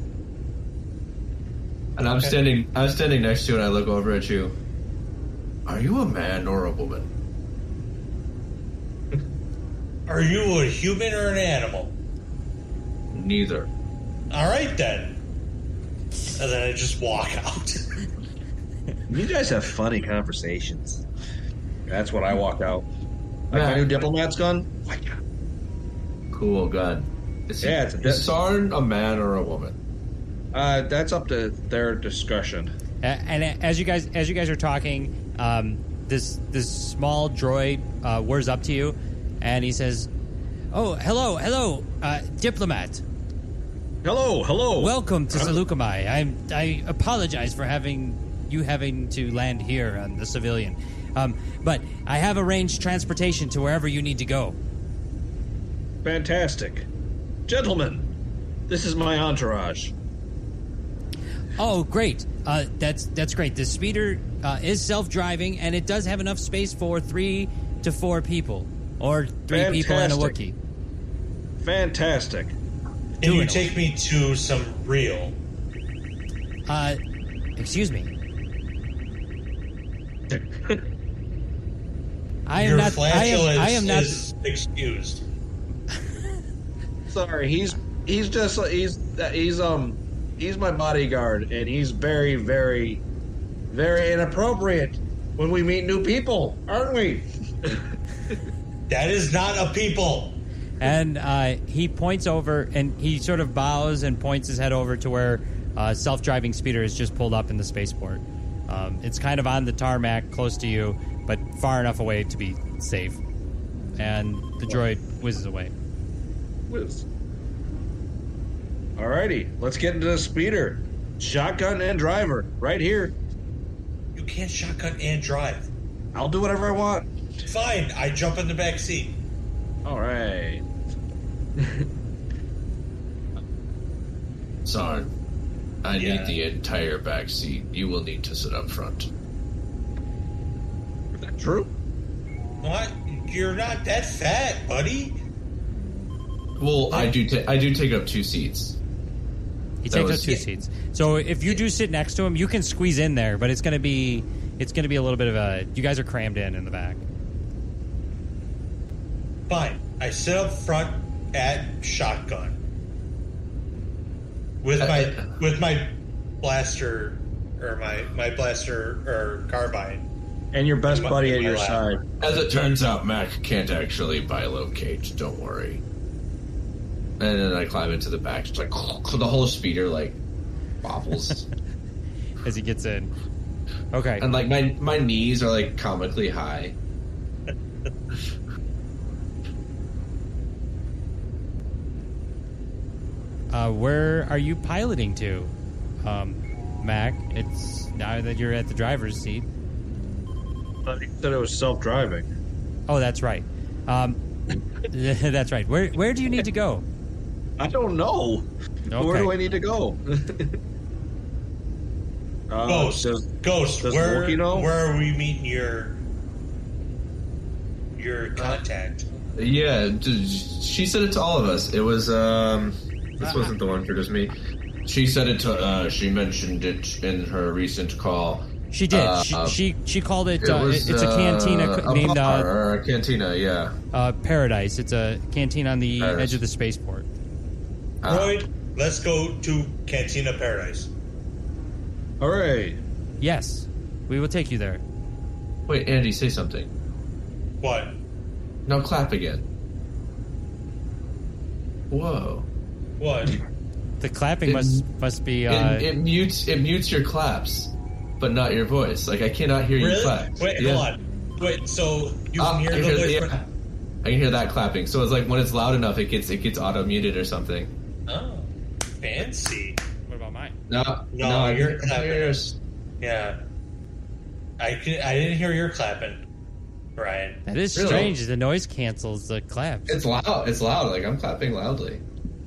And I'm standing next to you, and I look over at you. Are you a man or a woman? Are you a human or an animal? Neither. All right, then. And then I just walk out. You guys have funny conversations. That's when I walk out. Like my Mac. new diplomat's gun. Like, Cool gun. Is Sarn a man or a woman? that's up to their discretion. And as you guys are talking, this small droid whirs up to you, and he says, "Oh, hello, diplomat. Hello. Welcome to Saleucami. I apologize for having to land here on the civilian, but I have arranged transportation to wherever you need to go." Fantastic. Gentlemen, this is my entourage. Oh, great. That's great. The speeder is self-driving, and it does have enough space for 3 to 4 people, or 3 people and a Fantastic. Wookiee. Fantastic. Can you take me to some real? Excuse me. I Your am not. flatulence I am not. is excused. Sorry, he's my bodyguard, and he's very, very, very inappropriate when we meet new people, aren't we? That is not a people. And he points over, and he sort of bows and points his head over to where self-driving speeder is just pulled up in the spaceport. It's kind of on the tarmac, close to you, but far enough away to be safe. And the droid whizzes away. Whiz. Alrighty, let's get into the speeder. Shotgun and driver, right here. You can't shotgun and drive. I'll do whatever I want. Fine, I jump in the back seat. Alright. Sarn, I Yeah. need the entire back seat. You will need to sit up front. Is that true? What? You're not that fat, buddy. Well, I do take up 2 seats. He That takes up was- 2 seats. So if you do sit next to him, you can squeeze in there, but it's going to be a little bit of a. You guys are crammed in the back. Fine. I sit up front at shotgun with my blaster or my blaster or carbine. And your best buddy at your My side. lap. As it turns out, Mac can't actually bilocate. Don't worry. And then I climb into the back. It's like the whole speeder like wobbles, As he gets in. Okay. and like my knees are like comically high. Where are you piloting to, Mac? It's now that you're at the driver's seat. He said it was self-driving. Oh, that's right. That's right. Where do you need to go? I don't know. Okay. Where do I need to go? Ghost, does where Wookiee know? where are we meeting your contact? Yeah, she said it to all of us. It was this wasn't the one for just me. She said it to. She mentioned it in her recent call. She did. She called it. Was, it's a cantina named bar, or a cantina. Yeah. Paradise. It's a canteen on the Paradise. edge of the spaceport. Royd, let's go to Cantina Paradise. All right. Yes, we will take you there. Wait, Andy, say something. What? No, clap again. Whoa. What? The clapping must be. It mutes your claps, but not your voice. Like I cannot hear you Really? clap. Wait, Yeah. hold on. Wait, so you can hear I the hear- voice? yeah. I can hear that clapping. So it's like when it's loud enough, it gets auto muted or something. Oh, fancy. What about mine? No, No, you're I clapping. hear yours. Yeah. I didn't hear your clapping, Brian. That is Really? strange. The noise cancels the claps. It's loud. It's loud. Like I'm clapping loudly.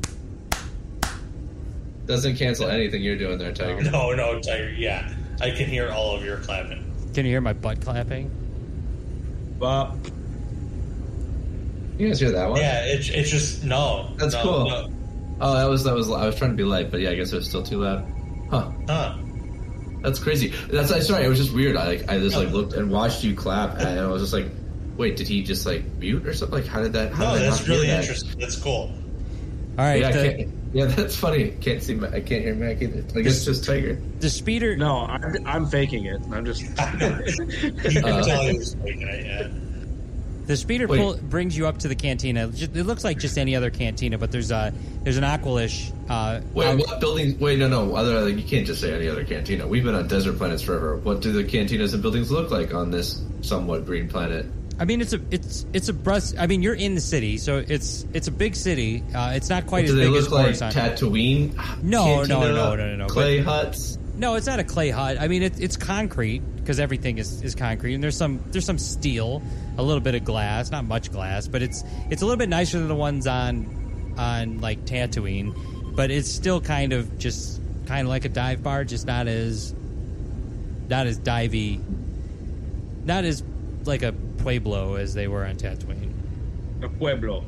Doesn't cancel anything you're doing there, Tiger. No, Tiger. Yeah, I can hear all of your clapping. Can you hear my butt clapping? Bop. You guys hear that one? Yeah, it's just no. That's no, cool. No. Oh, that was. I was trying to be light, but yeah, I guess it was still too loud. Huh. Huh. That's crazy. Sorry. It was just weird. I just like looked and watched you clap, and I was just like, Wait, did he just like mute or something? Like, how did that? How No, did I that's not hear really that? interesting. That's cool. All right. Yeah, that's funny. Can't see. I can't hear Mac either. Like it's just Tiger. The speeder. No, I'm faking it. I'm just. You can tell he was making it, yeah. The speeder brings you up to the cantina. It looks like just any other cantina, but there's an Aqualish. Wait, what buildings? Wait, no. Other, you can't just say any other cantina. We've been on desert planets forever. What do the cantinas and buildings look like on this somewhat green planet? I mean, it's a brus. I mean, you're in the city, so it's a big city. It's not quite as big as Coruscant. Do they look like Tatooine? No. Clay huts. No, it's not a clay hut. I mean, it's concrete because everything is concrete, and there's some steel, a little bit of glass, not much glass, but it's a little bit nicer than the ones on like Tatooine, but it's still kind of like a dive bar, just not as divey, not as like a Pueblo as they were on Tatooine. A Pueblo.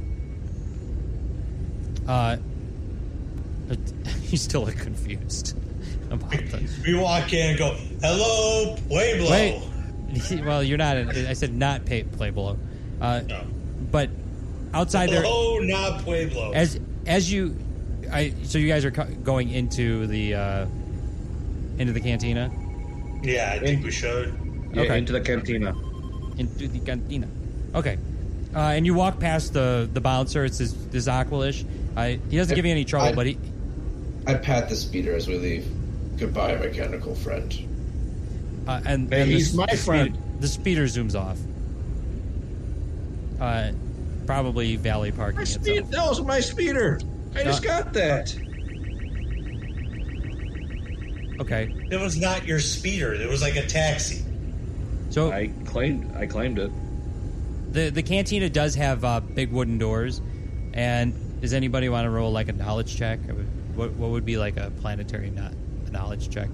You still look confused about this. We walk in and go, "Hello, Pueblo." Wait. Well, you're not. I said not Pueblo. No. But outside there. Oh, not Pueblo. So you guys are going into the cantina. Yeah, I think we should. Yeah, Okay. into the cantina. Into the cantina. Okay. And you walk past the bouncer. It's this Aqualish. He doesn't give you any trouble, but he. I pat the speeder as we leave. Goodbye, mechanical friend. And he's my friend. The speeder zooms off. Probably valet parking itself. That was my speeder. I just got that. Okay. It was not your speeder. It was like a taxi. So I claimed it. the cantina does have big wooden doors, and does anybody want to roll like a knowledge check? What would be like a planetary knowledge check?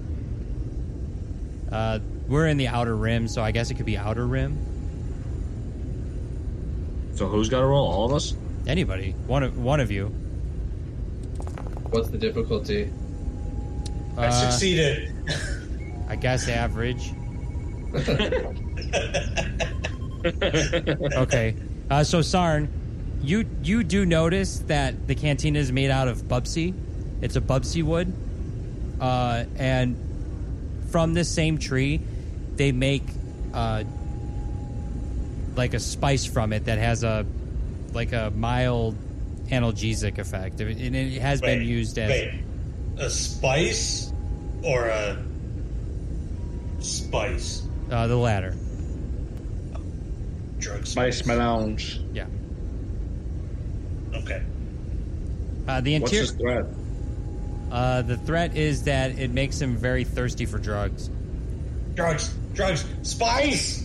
We're in the outer rim, so I guess it could be outer rim. So who's got to roll? All of us? Anybody, one of you. What's the difficulty? I succeeded. I guess average. Okay. So Sarn, you do notice that the cantina is made out of bubsy. It's a bubsy wood, and from this same tree, they make like a spice from it that has a mild analgesic effect, and it has been used as a spice or a spice. The latter. Drug Spice melange. Yeah. Okay. The What's his threat? The threat is that it makes him very thirsty for drugs. Drugs, spice.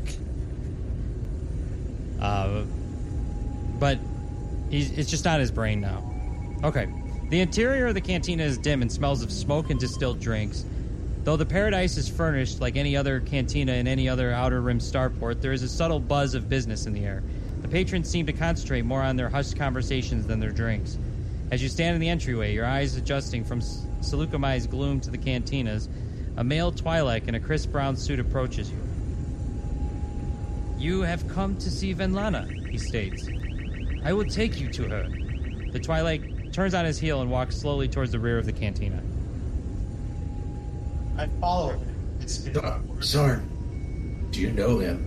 But it's just not his brain now. Okay. The interior of the cantina is dim and smells of smoke and distilled drinks. Though the paradise is furnished like any other cantina in any other outer rim starport, there is a subtle buzz of business in the air. The patrons seem to concentrate more on their hushed conversations than their drinks. As you stand in the entryway, your eyes adjusting from Seleucumai's gloom to the cantinas, a male Twi'lek in a crisp brown suit approaches you. "You have come to see Venlana," he states. "I will take you to her." The Twi'lek turns on his heel and walks slowly towards the rear of the cantina. I follow him. Sarn, do you know him?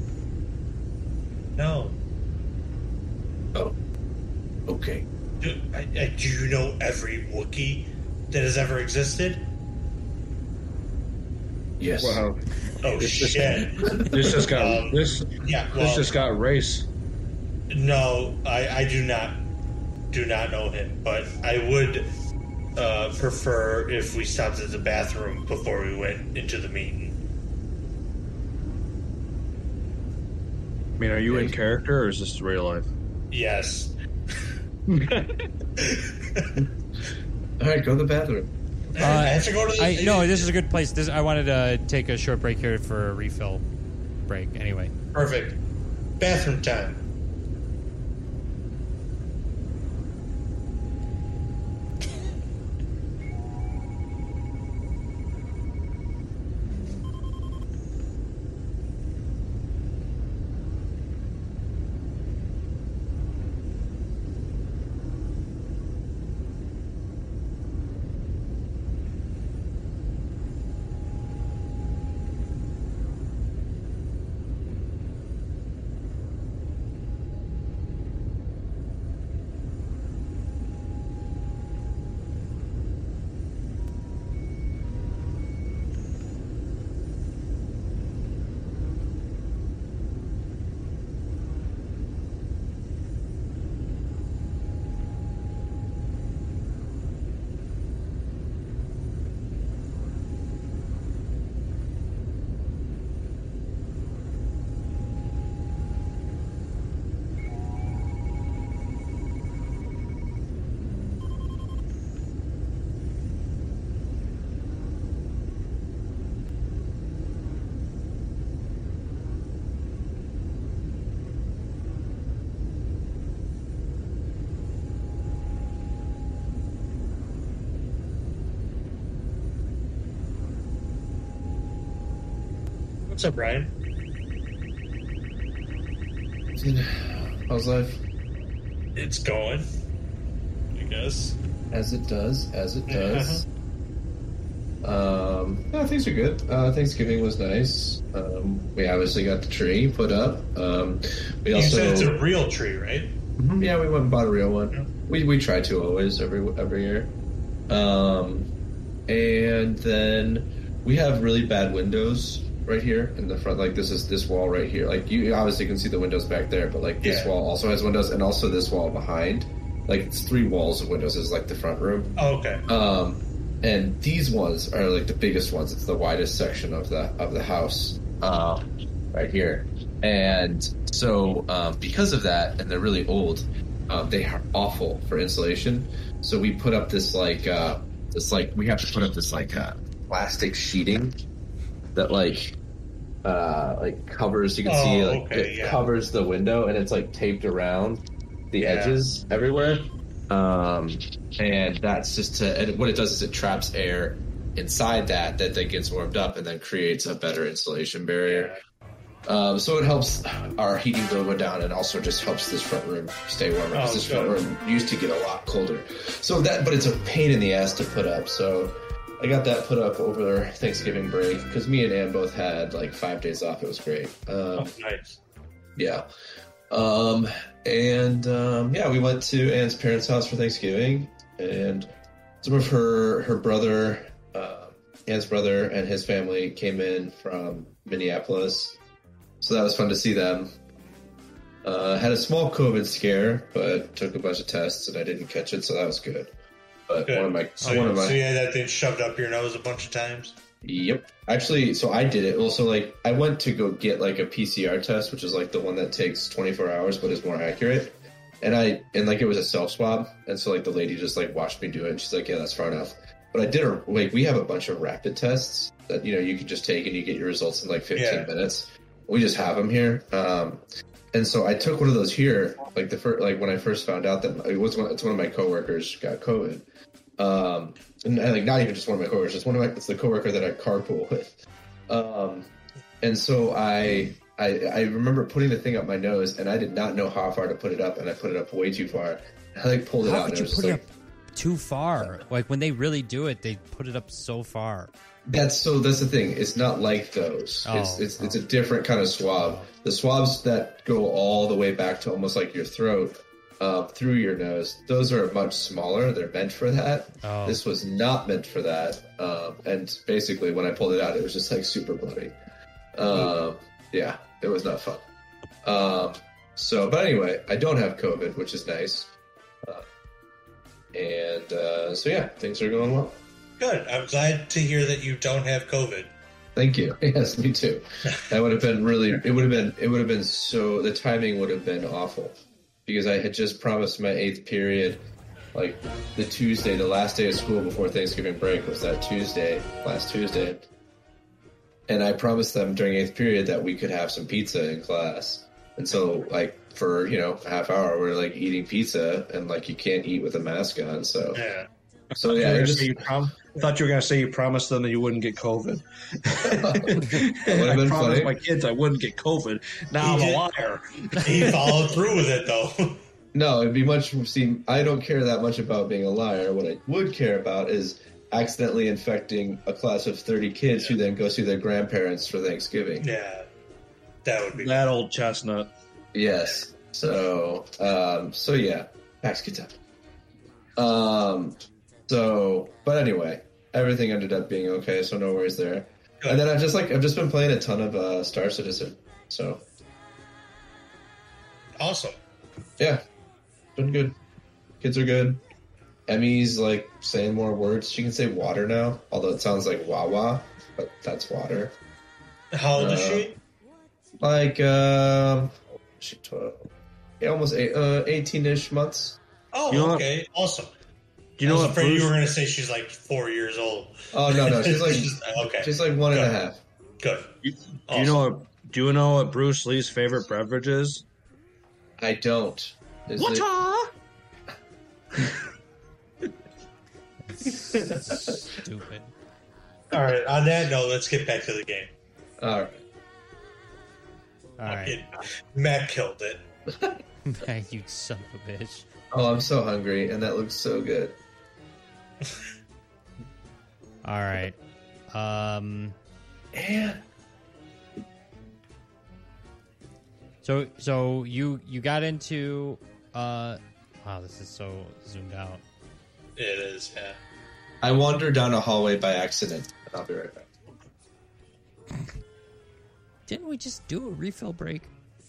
No. Oh, okay. Do you know every Wookiee that has ever existed? Yes. Wow. Oh shit! This just got this. Yeah. This Well, just got race. no, I do not know him, but I would prefer if we stopped at the bathroom before we went into the meeting. I mean, are you in character or is this real life? Yes. All right, go to the bathroom. I have to go to the. No, this is a good place. I wanted to take a short break here for a refill break. Anyway, Perfect. Bathroom time. What's up, Ryan? How's life? It's going, I guess. As it does. Yeah, things are good. Thanksgiving was nice. We obviously got the tree put up. We You also said it's a real tree, right? yeah, we went and bought a real one. We try to always every year. And then we have really bad windows right here in the front. Like this wall right here. Like you obviously can see the windows back there, but like this wall also has windows, and also this wall behind. Like it's 3 walls of windows is like the front room. Oh, okay. And these ones are like the biggest ones. It's the widest section of the house, right here. And so because of that, and they're really old, they are awful for insulation. So we put up this we have to put up this plastic sheeting that covers. You can see it covers the window, and it's like taped around the edges everywhere. And that's just and what it does is it traps air inside that gets warmed up and then creates a better insulation barrier. So it helps our heating bill go down, and also just helps this front room stay warmer, because this front room used to get a lot colder. But it's a pain in the ass to put up. So I got that put up over Thanksgiving break, because me and Ann both had like 5 days off. It was great. Nice. Yeah. We went to Ann's parents' house for Thanksgiving, and some of her brother, Ann's brother, and his family came in from Minneapolis. So that was fun to see them. Had a small COVID scare, but took a bunch of tests and I didn't catch it, so that was good. But good. So you had that thing shoved up your nose a bunch of times? Yep. Actually, so I did it. Also, I went to go get a PCR test, which is the one that takes 24 hours but is more accurate. And it was a self swab, and so the lady just watched me do it, and she's like, "Yeah, that's far enough." But I did we have a bunch of rapid tests that you can just take and you get your results in 15 minutes. We just have them here. And so I took one of those here, when I first found out that it's one of my coworkers got COVID. And not even just one of my coworkers, it's the coworker that I carpool with. And so I remember putting the thing up my nose, and I did not know how far to put it up, and I put it up way too far. I pulled it out. How could you put it up too far? When they really do it, they put it up so far. That's the thing. It's not like those. It's a different kind of swab. The swabs that go all the way back to almost like your throat, through your nose, those are much smaller. They're meant for that. Oh. This was not meant for that. And basically, when I pulled it out, it was just super bloody. Yeah, it was not fun. But anyway, I don't have COVID, which is nice. Things are going well. Good. I'm glad to hear that you don't have COVID. Thank you. Yes, me too. That would have been the timing would have been awful, because I had just promised my 8th period, the Tuesday, the last day of school before Thanksgiving break was that last Tuesday. And I promised them during 8th period that we could have some pizza in class. And so for, a half hour, we're eating pizza, and you can't eat with a mask on. So yeah. So yeah, I thought you were going to say you promised them that you wouldn't get COVID. I promised my kids I wouldn't get COVID. Now I'm a liar. He followed through with it, though. No, it'd be much. See, I don't care that much about being a liar. What I would care about is accidentally infecting a class of 30 kids who then go see their grandparents for Thanksgiving. Yeah, that would be that old chestnut. Yes. So yeah, Max gets up. But anyway, everything ended up being okay, so no worries there. Good. And then I've just been playing a ton of Star Citizen. So awesome. Yeah, been good. Kids are good. Emmy's saying more words. She can say water now, although it sounds like Wawa, but that's water. How old is she? She 12. Yeah, almost 18-ish months. Oh, okay, awesome. Do you know what? You were going to say she's 4 years old. Oh no, she's okay. She's 1.5. Good. Do you know what Bruce Lee's favorite beverage is? I don't. Water. Stupid. All right. On that note, let's get back to the game. All right. right. Matt killed it. You son of a bitch. Oh, I'm so hungry, and that looks so good. All right. And So you got into wow, this is so zoomed out. It is, yeah. I wandered down a hallway by accident. I'll be right back. Didn't we just do a refill break?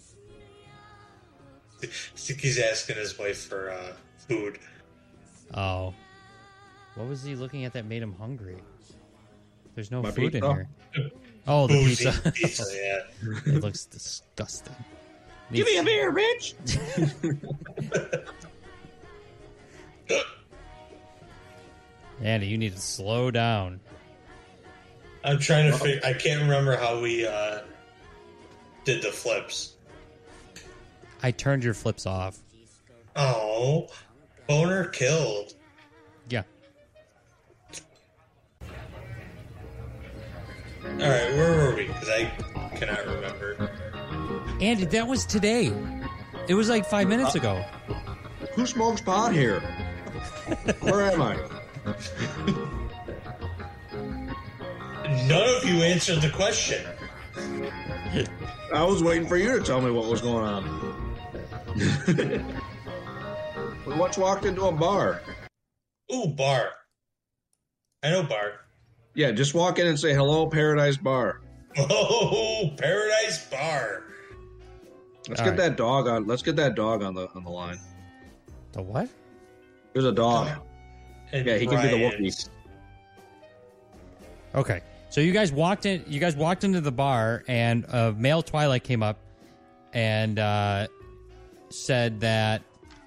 I think he's asking his wife for food. Oh. What was he looking at that made him hungry? There's no My food in pizza. here. Oh, the Boozy pizza. pizza, yeah. It looks disgusting. Give me a beer, bitch. Andy, you need to slow down. I'm trying to figure. I can't remember how we did the flips. I turned your flips off. Oh, Boner killed. Yeah. All right, where were we? Because I cannot remember. Andy, that was today. It was like 5 minutes ago. Who smokes pot here? Where am I? None of you answered the question. I was waiting for you to tell me what was going on. We once walked into a bar. Ooh, bar. I know bar. Yeah, just walk in and say hello, Paradise Bar. Oh, Paradise Bar. Let's All get right. that dog on. Let's get that dog on the line. The what? There's a dog. And Yeah, he can be the Ryan's. Wookiee. Okay. So you guys walked in. You guys walked into the bar, and a male Twilight came up and said that.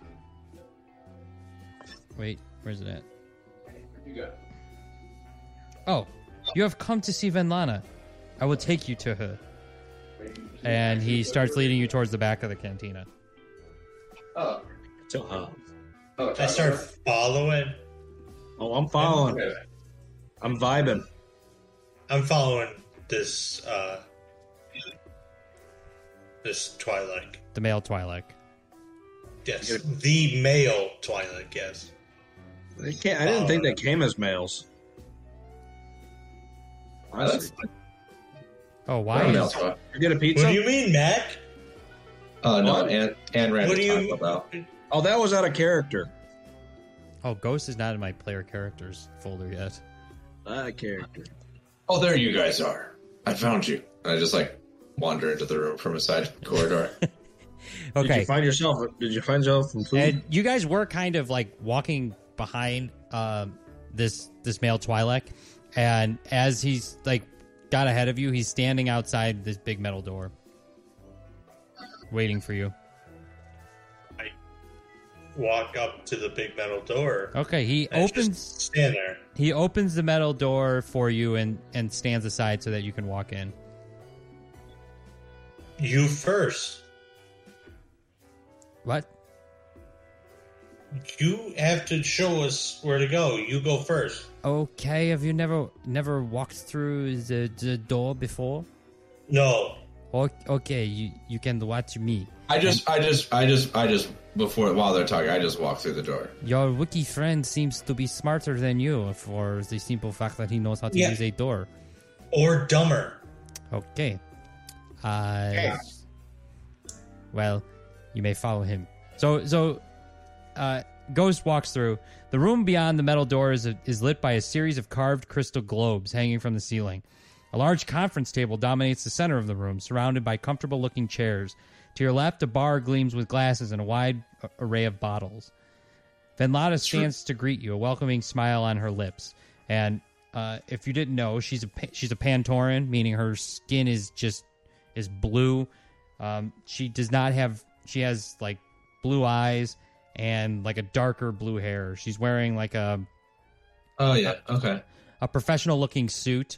Wait, where's it at? You go. Oh, you have come to see Venlana. I will take you to her. And he starts leading you towards the back of the cantina. Oh. Oh, I start following. Oh, I'm following. Okay. I'm vibing. I'm following this this Twilight. The male Twilight. Yes, the male Twilight. Yes. They can't. I didn't think they came as males. Honestly. Oh, I why? don't know. Is, You get a pizza? What do you mean, Mac? No, What? and ran What do to you- Taco Bell. Oh, that was out of character. oh, Ghost is not in my player characters folder yet. Out of character. Oh, there you guys are. I found you. And I just like wander into the room from a side corridor. Did Okay. you find yourself some food? And you guys were kind of like walking behind this male Twi'lek, and as he's like got ahead of you, he's standing outside this big metal door, waiting for you. I walk up to the big metal door. Okay, he and opens just stand there. he opens the metal door for you and stands aside so that you can walk in. You first. What? You have to show us where to go. You go first. Okay, have you never walked through the door before? No. Okay, you can watch me. I just before while they're talking, I just walk through the door. Your Wookiee friend seems to be smarter than you for the simple fact that he knows how to Yeah. use a door. Or dumber. Okay. Well, you may follow him. So, Ghost walks through. The room beyond the metal door is lit by a series of carved crystal globes hanging from the ceiling. A large conference table dominates the center of the room, surrounded by comfortable-looking chairs. To your left, a bar gleams with glasses and a wide array of bottles. Venlana stands to greet you, a welcoming smile on her lips. And if you didn't know, she's a Pantoran, meaning her skin is blue. She has like blue eyes and like a darker blue hair. She's wearing like a Oh yeah, okay. professional-looking suit.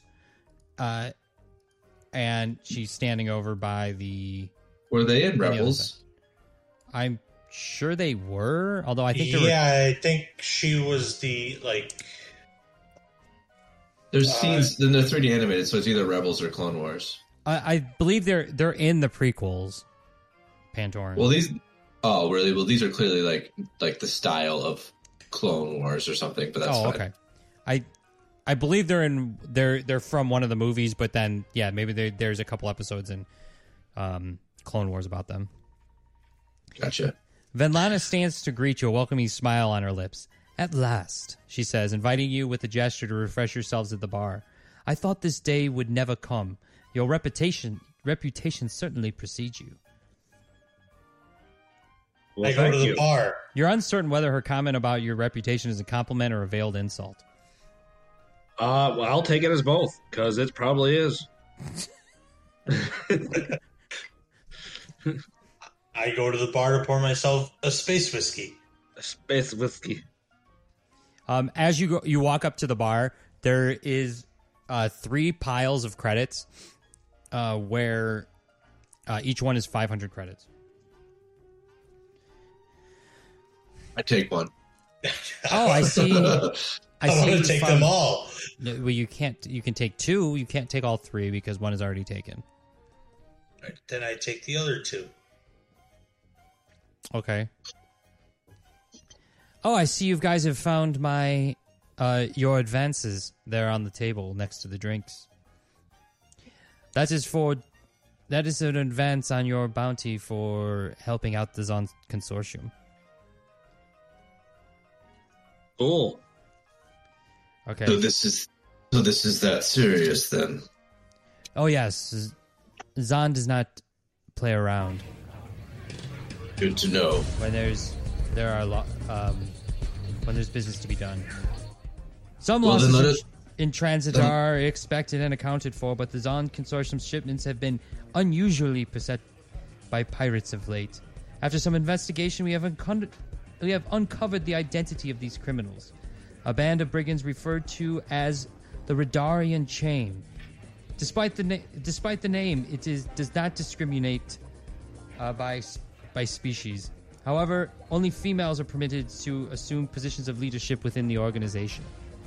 And she's standing over by the... Were they in other Rebels? I'm sure they were, although I think they were... Yeah, I think she was the, like... There's scenes, then they're 3D animated, so it's either Rebels or Clone Wars. I believe they're in the prequels. Pantoran. Well, these. Oh, really? Well, these are clearly like the style of Clone Wars or something. But that's fine. Okay. I believe they're from one of the movies, but then maybe there's a couple episodes in Clone Wars about them. Gotcha. Venlana stands to greet you, a welcoming smile on her lips. At last, she says, inviting you with a gesture to refresh yourselves at the bar. I thought this day would never come. Your reputation certainly precedes you. Well, I go to thank the you. bar. You're uncertain whether her comment about your reputation is a compliment or a veiled insult. Well, I'll take it as both, because it probably is. I go to the bar to pour myself a space whiskey. A space whiskey. As you walk up to the bar, there is 3 piles of credits, where each one is 500 credits. I take one. Oh, I see. I want to take them all. No, well, you can't. You can take 2. You can't take all 3 because one is already taken. Then I take the other 2. Okay. Oh, I see you guys have found my your advances there on the table next to the drinks. That is an advance on your bounty for helping out the Zon Consortium. Cool. Okay. So this is that serious then. Oh yes, Zon does not play around. Good to know. When there's business to be done. Some Well, then losses let in transit are expected and accounted for, but the Zon Consortium's shipments have been unusually beset by pirates of late. After some investigation, we have uncovered the identity of these criminals. A band of brigands referred to as the Radarian Chain. Despite the name, it does not discriminate by species. However, only females are permitted to assume positions of leadership within the organization.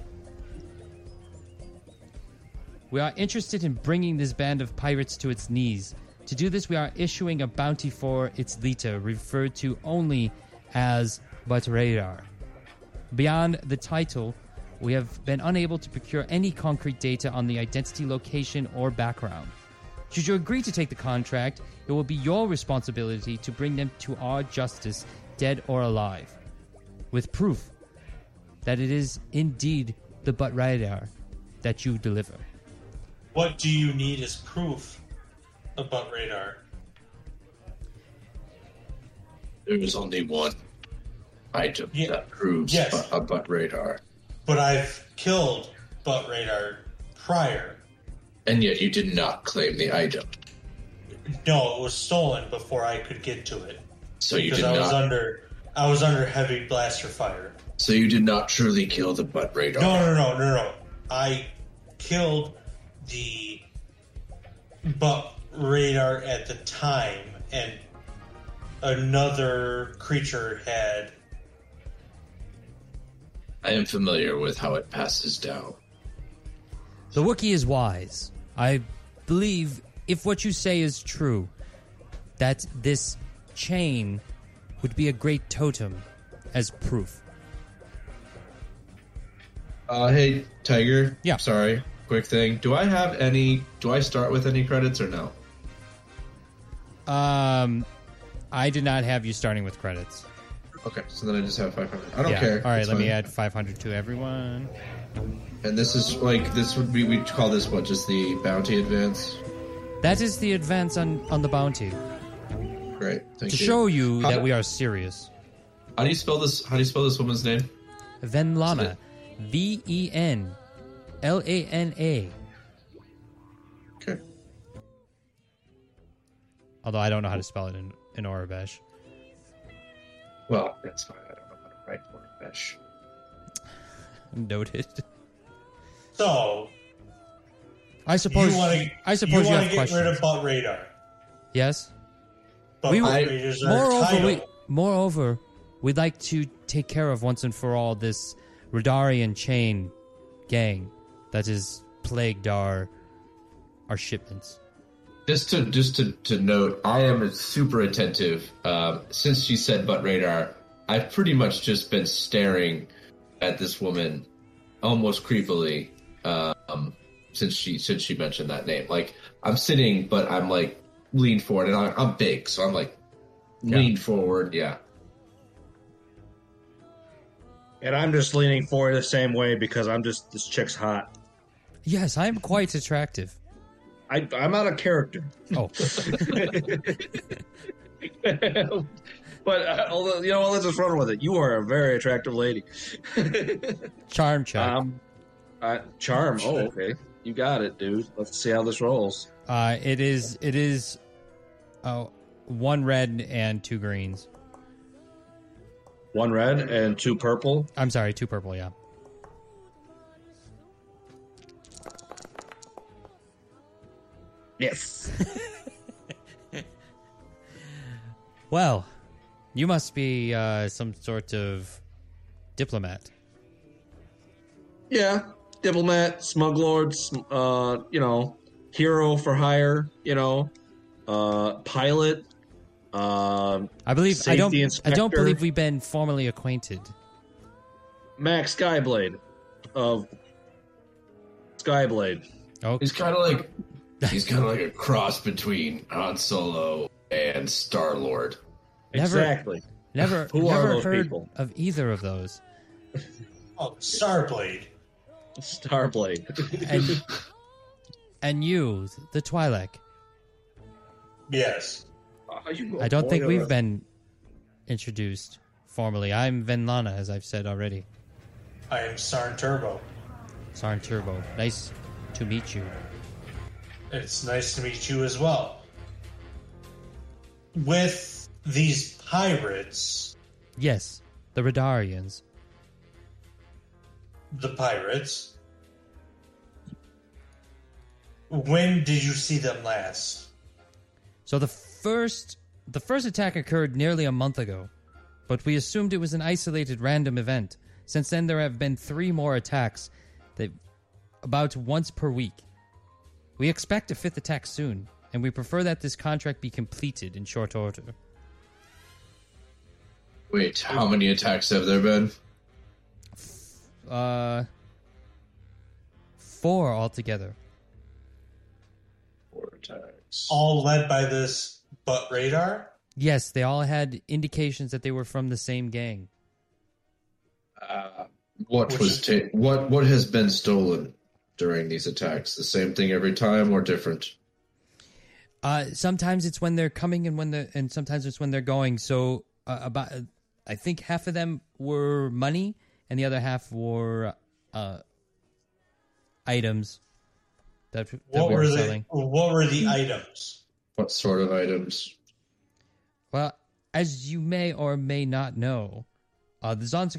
We are interested in bringing this band of pirates to its knees. To do this, we are issuing a bounty for its leader, referred to only as Butt Radar. Beyond the title, we have been unable to procure any concrete data on the identity, location, or background. Should you agree to take the contract, it will be your responsibility to bring them to our justice, dead or alive, with proof that it is indeed the Butt Radar that you deliver. What do you need as proof of Butt Radar? There is only one item that proves a Butt Radar. But I've killed Butt Radar prior. And yet you did not claim the item. No, it was stolen before I could get to it. So you because did not. I was under heavy blaster fire. So you did not truly kill the Butt Radar. No. I killed the Butt Radar at the time, and another creature had. I am familiar with how it passes down. The Wookiee is wise. I believe, if what you say is true, that this chain would be a great totem as proof. Hey, Tiger. Yeah. Sorry. Quick thing. Do I start with any credits or no? I did not have you starting with credits. Okay, so then I just have 500. I don't care. All right, It's let me fine. add 500 to everyone. And this is we'd call this what, just the bounty advance? That is the advance on the bounty. Great, thank To you. show you How that do- we are serious. How do you spell this? How do you spell this woman's name? Venlana. Venlana. Okay. Although I don't know how to spell it in Orabesh. Well, that's fine. I don't know how to write Orabesh. Noted. So, I suppose you want have to get questions. rid of Butt Radar. Yes. But We- Butt Raiders are title. Moreover, we'd like to take care of once and for all this Radarian chain gang that has plagued our shipments. Just to note, I am super attentive. Since she said butt radar, I've pretty much just been staring at this woman almost creepily since she mentioned that name. Like, I'm sitting, but I'm like leaned forward, and I'm big, so I'm like leaned forward. Yeah. And I'm just leaning forward the same way because this chick's hot. Yes, I'm quite attractive. I'm out of character. Oh. But although, let's just run with it. You are a very attractive lady. Charm check. Charm. Oh, okay. You got it, dude. Let's see how this rolls. It is 1 red and 2 greens. 1 red and 2 purple. I'm sorry, 2 purple, yeah. Yes. Well, you must be some sort of diplomat. Yeah, diplomat, smugglord, hero for hire, pilot. I believe safety I inspector. don't believe we've been formally acquainted. Max Skyblade of Skyblade. Oh, He's kind of like a cross between Han Solo and Star-Lord. Exactly. Never Who are those heard people? of either of those. Oh, Starblade. Starblade. And you, the Twi'lek. Yes. I don't think we've been introduced formally. I'm Venlana, as I've said already. I am Sarn Turbo. Sarn Turbo. Nice to meet you. It's nice to meet you as well. With these pirates, Yes, the Radarians. the pirates, when did you see them last? So the first attack occurred nearly a month ago, but we assumed it was an isolated random event. Since then, there have been 3 more attacks, about once per week. We expect a 5th attack soon, and we prefer that this contract be completed in short order. Wait, how many attacks have there been? 4 altogether. 4 attacks. All led by this butt radar? Yes, they all had indications that they were from the same gang. What has been stolen during these attacks? The same thing every time or different? Sometimes it's when they're coming and sometimes it's when they're going. So I think half of them were money and the other half were items that What we were were selling. what were the items? What sort of items? Well, as you may or may not know, the Zon.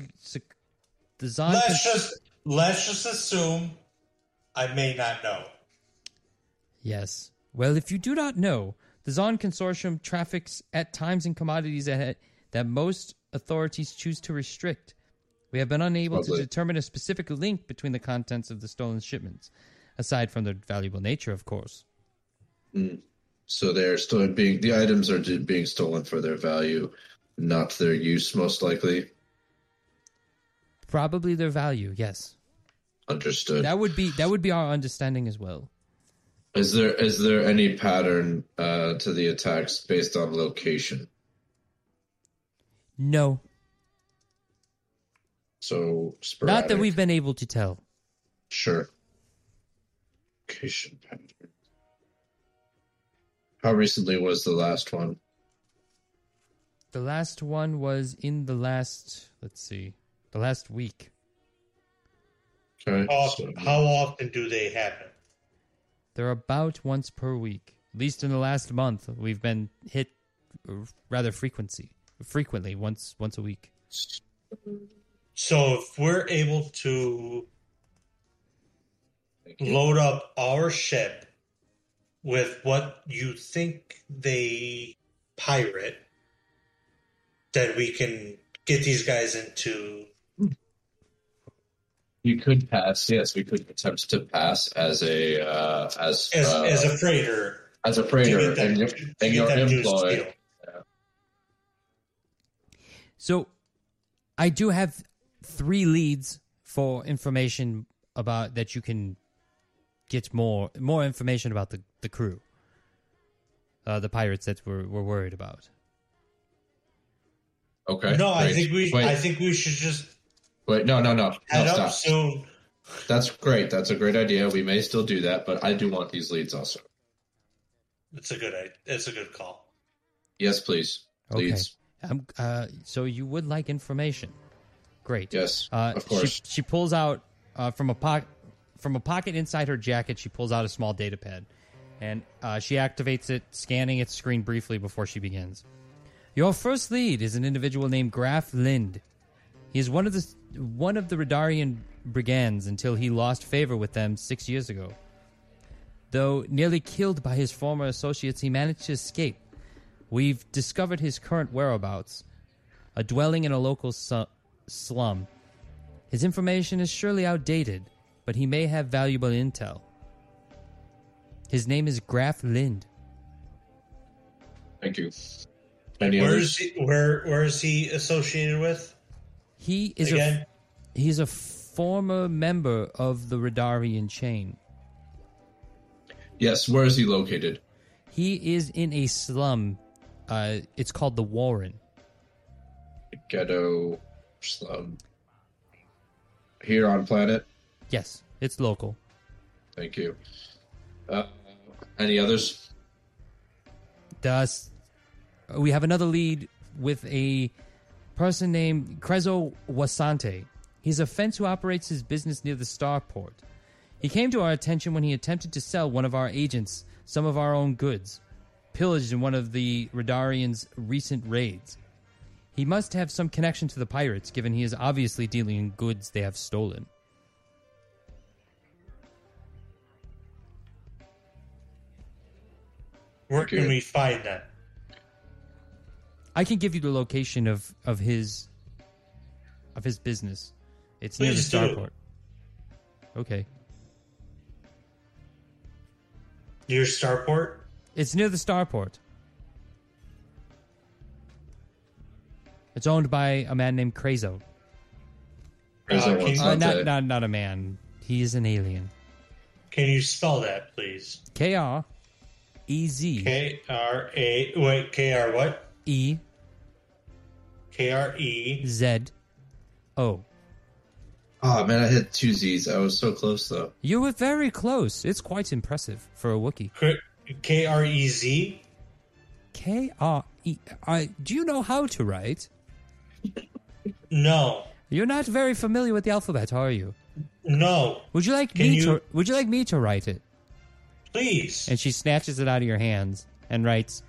Let's just assume I may not know. Yes. Well, if you do not know, the Zon Consortium traffics at times in commodities that most authorities choose to restrict. We have been unable to determine a specific link between the contents of the stolen shipments, aside from their valuable nature, of course. So the items are being stolen for their value, not their use, most likely. Probably their value, yes. Understood. That would be our understanding as well. Is there any pattern to the attacks based on location? No. So sporadic. Not that we've been able to tell. Sure. Location pattern. How recently was the last one? The last one was in the last week. Okay. How often do they happen? They're about once per week. At least in the last month, we've been hit rather frequently, once a week. So if we're able to load up our ship with what you think they pirate, then we can get these guys into... You could pass. Yes, we could attempt to pass as a as a freighter. as a freighter To and get your them to employ. steal. So, I do have 3 leads for information about that you can get more information about the crew, the pirates that we're worried about. Okay. No, I great. think we should just Wait, no, head up stop. soon. That's great. That's a great idea. We may still do that, but I do want these leads also. It's a good call. Yes, please. Leads. So you would like information? Great. Yes, of course. She pulls out from a pocket inside her jacket. She pulls out a small data pad, and she activates it, scanning its screen briefly before she begins. Your first lead is an individual named Graf Lind. He is one of the Radarian brigands until he lost favor with them 6 years ago. Though nearly killed by his former associates, he managed to escape. We've discovered his current whereabouts, a dwelling in a local slum. His information is surely outdated, but he may have valuable intel. His name is Graf Lind. Thank you. Any Where others? is he associated with? He is Again? he's a former member of the Radarian chain. Yes, where is he located? He is in a slum. It's called the Warren. Ghetto slum. Here on planet? Yes, it's local. Thank you. Any others? We have another lead with a person named Crezo Wasante. He's a fence who operates his business near the starport. He came to our attention when he attempted to sell one of our agents some of our own goods, pillaged in one of the Radarians' recent raids. He must have some connection to the pirates, given he is obviously dealing in goods they have stolen. Where can we find that? I can give you the location of his business. It's near the Please do. starport. Okay. Near Starport? It's near the starport. It's owned by a man named Crezo. Not a man. He is an alien. Can you spell that, please? Krez. K-R what? E. K-R-E. Z-O. Oh, man, I hit 2 Z's. I was so close, though. You were very close. It's quite impressive for a Wookiee. K-R-E-Z? K-R-E... do you know how to write? No. You're not very familiar with the alphabet, are you? No. Would you like me to write it? Please. And she snatches it out of your hands and writes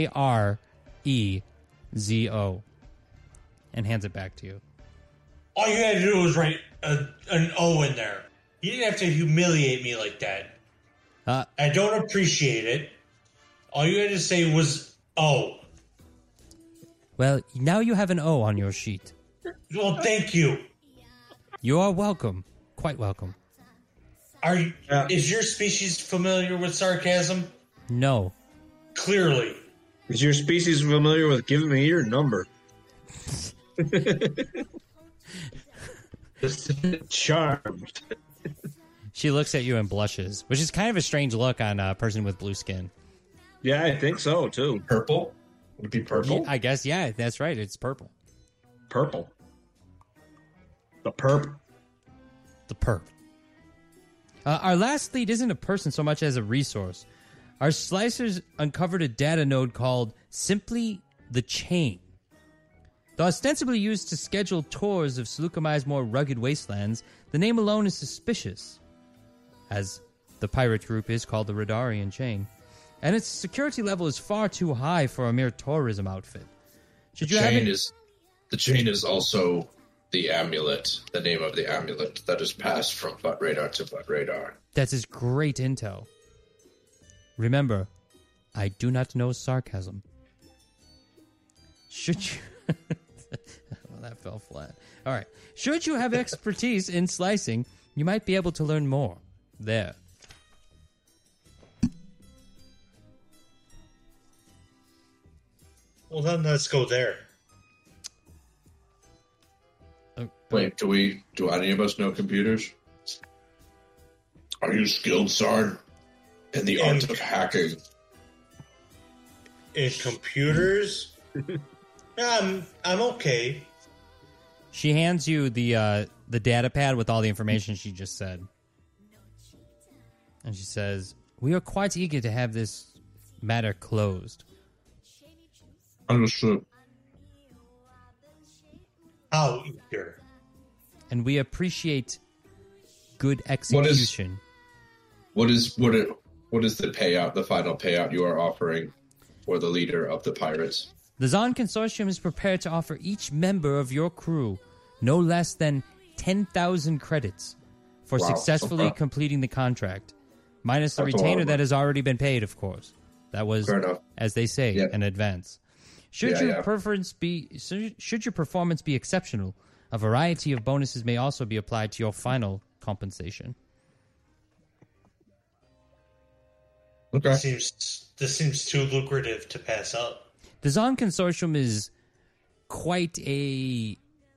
K-R-E-Z-O and hands it back to you. All you had to do was write an O in there. You didn't have to humiliate me like that. I don't appreciate it. All you had to say was O. Well, now you have an O on your sheet. Well, thank you. You are welcome. Quite welcome. Is your species familiar with sarcasm? No. Clearly. Is your species familiar with giving me your number? Charmed. She looks at you and blushes, which is kind of a strange look on a person with blue skin. Yeah, I think so, too. Purple? Would it be purple? I guess, yeah, that's right. It's purple. Purple. The perp. The perp. Our last lead isn't a person so much as a resource. Our slicers uncovered a data node called Simply the Chain. Though ostensibly used to schedule tours of Seleucamai's more rugged wastelands, the name alone is suspicious, as the pirate group is called the Radarian Chain, and its security level is far too high for a mere tourism outfit. The chain is also the amulet, the name of the amulet that is passed from butt radar to butt radar. That is great intel. Remember, I do not know sarcasm. Should you... Well, that fell flat. All right. Should you have expertise in slicing, you might be able to learn more there. Well, then let's go there. Wait, do any of us know computers? Are you skilled, Sarn, in the art of hacking? In computers? I'm okay. She hands you the data pad with all the information she just said. And she says, "We are quite eager to have this matter closed." Understood. How eager? And we appreciate good execution. What is the payout, the final payout you are offering for the leader of the pirates? The Zon Consortium is prepared to offer each member of your crew no less than 10,000 credits for successfully completing the contract, minus the retainer that has already been paid, of course. That was, as they say, an advance. Should your performance be exceptional, a variety of bonuses may also be applied to your final compensation. Okay. This seems too lucrative to pass up. The Zon Consortium is quite a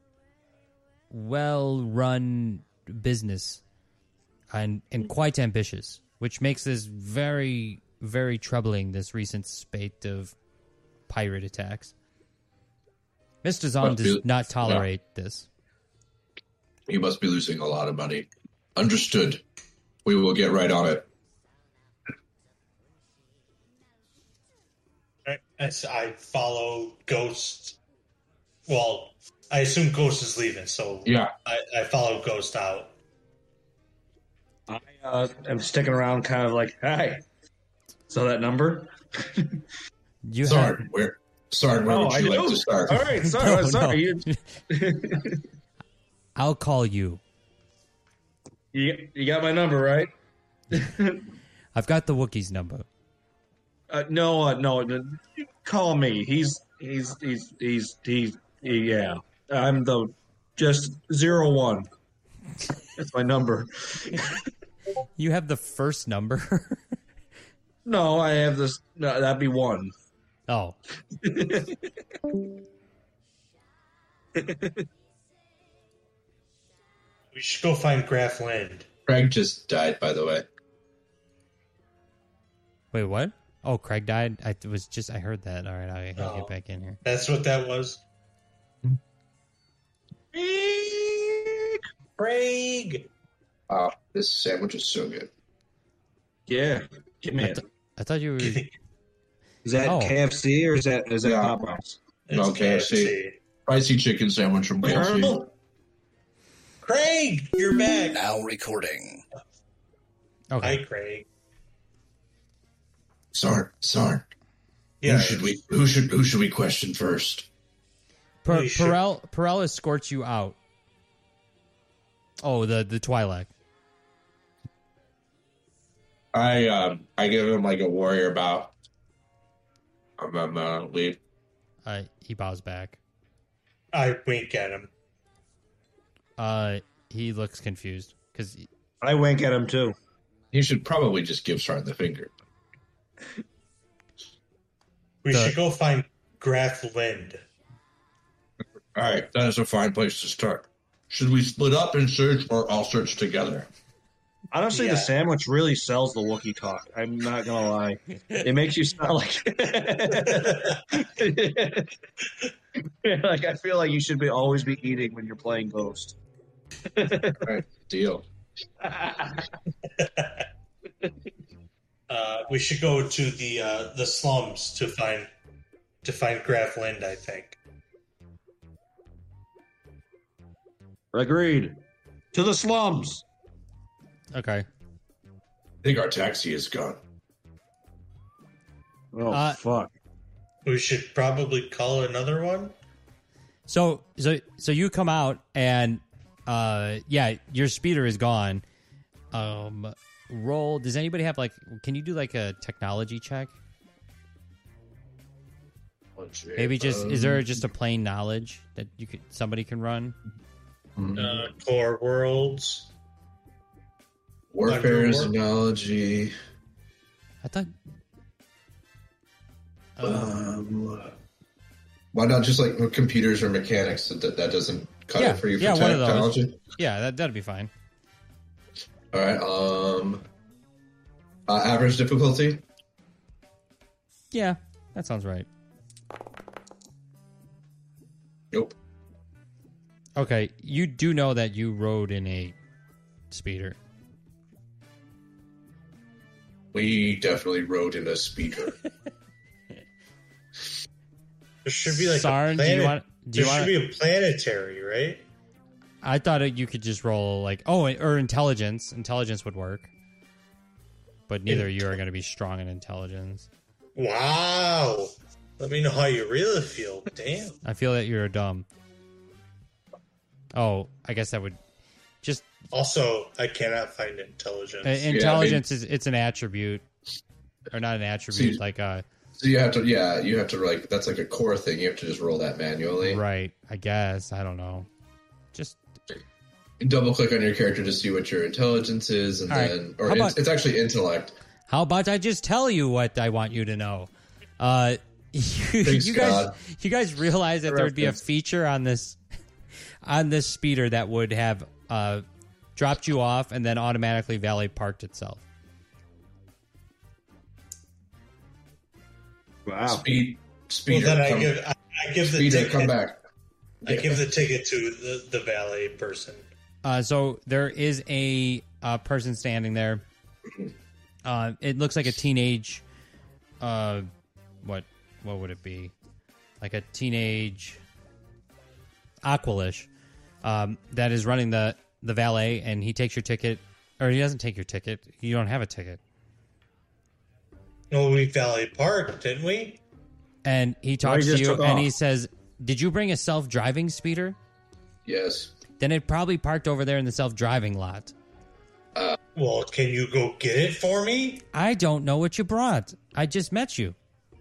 well-run business and quite ambitious, which makes this very, very troubling, this recent spate of pirate attacks. Mr. Zon does not tolerate this. He must be losing a lot of money. Understood. We will get right on it. I follow Ghost. Well, I assume Ghost is leaving, so I follow Ghost out. I'm sticking around, kind of like, hey, so that number? Sarn, where would you like to start? All right, sorry. I'll call you. You got my number, right? I've got the Wookiee's number. No. Call me. Yeah. I'm the just 01. That's my number. You have the first number? No, I have this. No, that'd be 1. Oh. We should go find Graf Land. Craig just died, by the way. Wait, what? Oh, Craig died? I heard that. All right, I'll get back in here. That's what that was? Craig! Wow, this sandwich is so good. Yeah. Give me it. I thought you were... Is that KFC or is that Popeyes? No, KFC. Spicy chicken sandwich from KFC. Craig, you're back. Now recording. Okay. Hi, Craig. Sarn. Yeah. Who should we question first? Perel escorts you out. Oh, the Twi'lek. I give him like a warrior bow. I'm gonna leave. He bows back. I wink at him. He looks confused because I wink at him too. You should probably just give Sarn the finger. We should go find Graf Lind. All right, that is a fine place to start. Should we split up and search, or all search together? Honestly, the sandwich really sells the Wookiee talk. I'm not gonna lie. It makes you sound like like I feel like you should always be eating when you're playing Ghost. All right, deal. We should go to the slums to find Graf Lind, I think. Agreed. To the slums. Okay. I think our taxi is gone. Oh, fuck. We should probably call another one. So you come out and your speeder is gone. Roll. Does anybody have can you do a technology check? Maybe is there just a plain knowledge that somebody can run? Core Worlds. Warfare is analogy. I thought. Why not just like computers or mechanics? That doesn't cut it for you for one of those. technology? Yeah, that'd be fine. All right. Average difficulty. Yeah, that sounds right. Nope. Okay, you do know that you rode in a speeder. We definitely rode in a speeder. There should be like Sarn, there should be a planetary, right? I thought you could just roll like or intelligence. Intelligence would work, but neither of you are going to be strong in intelligence. Wow. Let me know how you really feel. Damn. I feel that you're dumb. Oh, I guess that would just Also, I cannot find intelligence. intelligence is it's an attribute, or not an attribute, like a. So you have to like that's like a core thing. You have to just roll that manually. Right. I guess I don't know. Just double click on your character to see what your intelligence is, and then it's actually intellect. How about I just tell you what I want you to know? Thanks, you guys realize that there would be a feature on this speeder that would have dropped you off and then automatically valet parked itself. Wow. Speeder. Well, then I give the ticket. Come back. I give the ticket to the valet person. So there is a person standing there. It looks like a teenage. What would it be? Like a teenage Aqualish that is running the valet, and he takes your ticket, or he doesn't take your ticket. You don't have a ticket. No, we valet parked, didn't we? And he talks he to just you, took and off. he says, "Did you bring a self-driving speeder?" Yes. Then it probably parked over there in the self-driving lot. Well, can you go get it for me? I don't know what you brought. I just met you.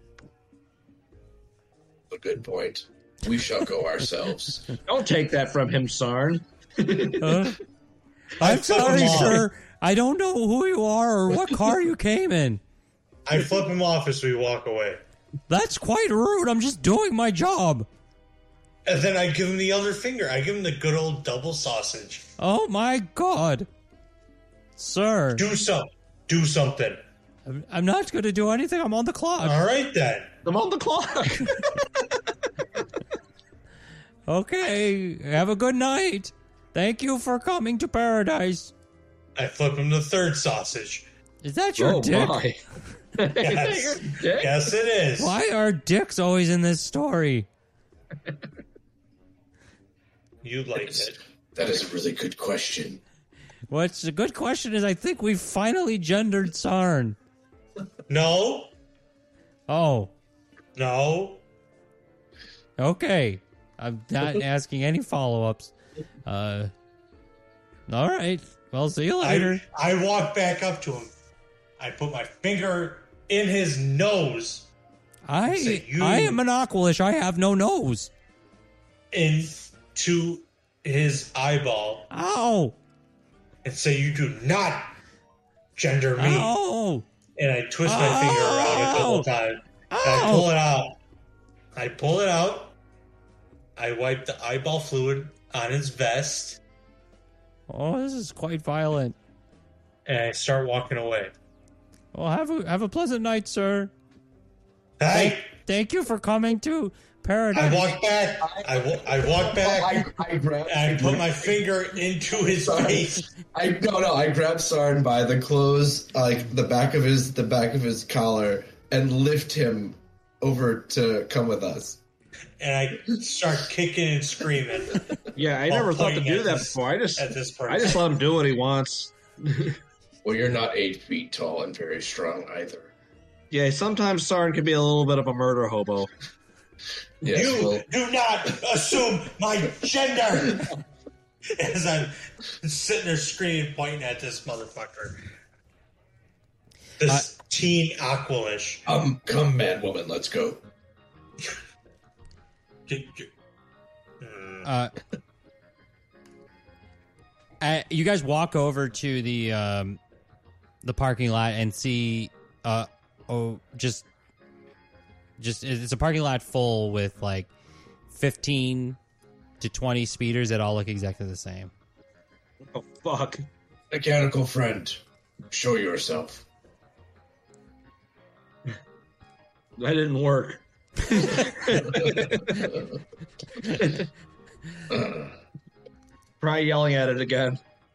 A good point. We shall go ourselves. Don't take that from him, Sarn. I'm sorry, sir. I don't know who you are or what car you came in. I flip him off as we walk away. That's quite rude. I'm just doing my job. And then I give him the other finger. I give him the good old double sausage. Oh, my God. Sir. Do something. I'm not going to do anything. I'm on the clock. All right, then. I'm on the clock. Okay. Have a good night. Thank you for coming to paradise. I flip him the third sausage. Is that your dick? My. Yes. Yes, it is. Why are dicks always in this story? You liked it. That is a really good question. What's a good question is I think we finally gendered Sarn. No. Oh, No. okay. I'm not asking any follow-ups. All right. Well, see you later. I walk back up to him. I put my finger in his nose. I say you- am an Aqualish. I have no nose. Into his eyeball Ow. and say, "You do not gender me." Ow. And I twist my finger around a couple times. And I pull it out. I wipe the eyeball fluid on his vest. Oh, this is quite violent. And I start walking away. Well, have a pleasant night, sir. Hey! Thank you for coming to I paradise. walk back. I walk back. I grab. And I put my finger into his face. I grab Sarn by the clothes, like the back of his collar, and lift him over to come with us. And I start kicking and screaming. Yeah, I never thought to pointing do at that this- before. at this person. I just let him do what he wants. Well, you're not 8 feet tall and very strong either. Yeah, sometimes Sarn can be a little bit of a murder hobo. Yes, You well, do not assume my gender. As I'm sitting there screaming, pointing at this motherfucker. This teen Aqualish. come, man, woman, let's go. You guys walk over to the parking lot and see just it's a parking lot full with like 15 to 20 speeders that all look exactly the same. Oh, fuck. Mechanical friend, show yourself. That didn't work. Try yelling at it again.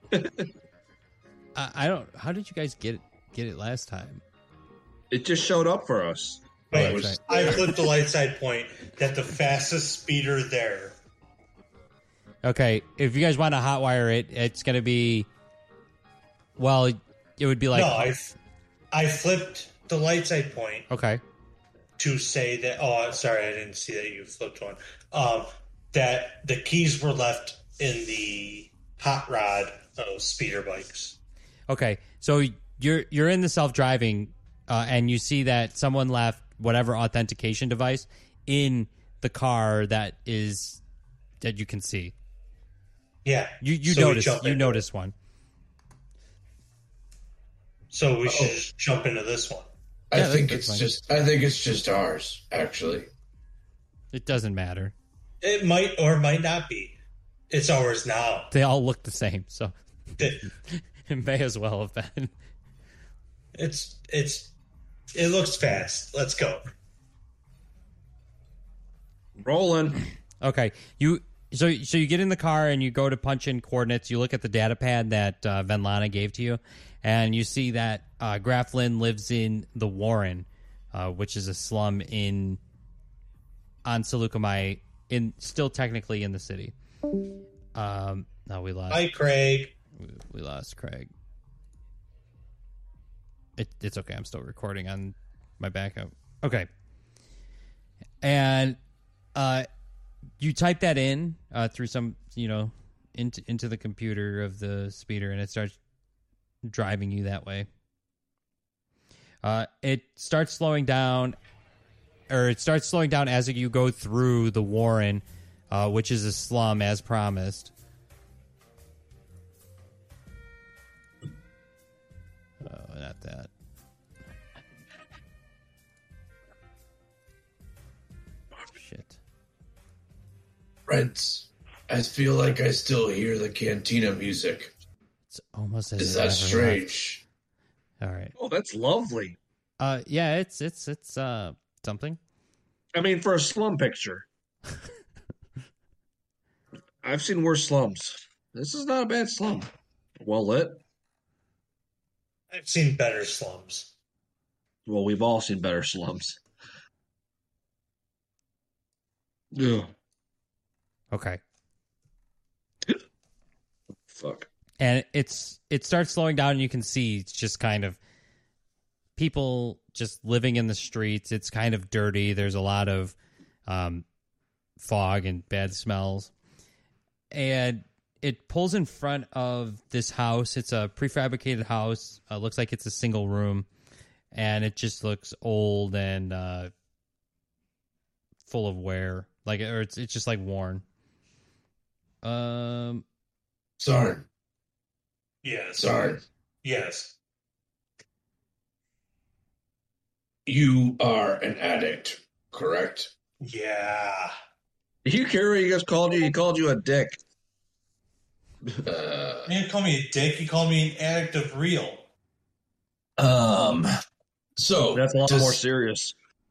I don't. How did you guys get it last time? It just showed up for us. Wait, that's I flipped the light side point that the fastest speeder there. Okay, if you guys want to hotwire it, it's going to be. Well, it would be like. No, I flipped the light side point Okay. to say that. Oh, sorry, I didn't see that you flipped one. That the keys were left in the hot rod of speeder bikes. Okay, so you're in the self-driving, and you see that someone left whatever authentication device in the car that you can see. Yeah, You So we notice jump you into notice it. one. So we should just jump into this one. I Yeah, think that's it's fine. just ours, actually. It doesn't matter. It might or might not be. It's ours now. They all look the same, so It it may as well have been. it looks fast. Let's go. Rolling. Okay, so you get in the car and you go to punch in coordinates. You look at the data pad that Venlana gave to you, and you see that Graf Lynn lives in the Warren, which is a slum on Seleucami, still technically in the city. No, we lost. Hi, Craig. We lost Craig. It's okay. I'm still recording on my backup. Okay. And you type that in through some, into the computer of the speeder, and it starts driving you that way. It starts slowing down as you go through the Warren, which is a slum as promised. Oh, not that. Shit. Friends, I feel like I still hear the cantina music. It's almost as Is if it that never strange? left. All right. Oh, that's lovely. Yeah, it's something. I mean, for a slum picture. I've seen worse slums. This is not a bad slum. Well lit. I've seen better slums. Well, we've all seen better slums. Ugh. Okay. Fuck. And it starts slowing down, and you can see it's just kind of people just living in the streets. It's kind of dirty. There's a lot of fog and bad smells. And it pulls in front of this house. It's a prefabricated house. Looks like it's a single room, and it just looks old and full of wear. It's just like worn. Sarn. Yes. Sarn. Yes. You are an addict, correct? Yeah. Did you care what he just called you? He called you a dick. He didn't call me a dick. He called me an addict of real. So That's a lot more serious.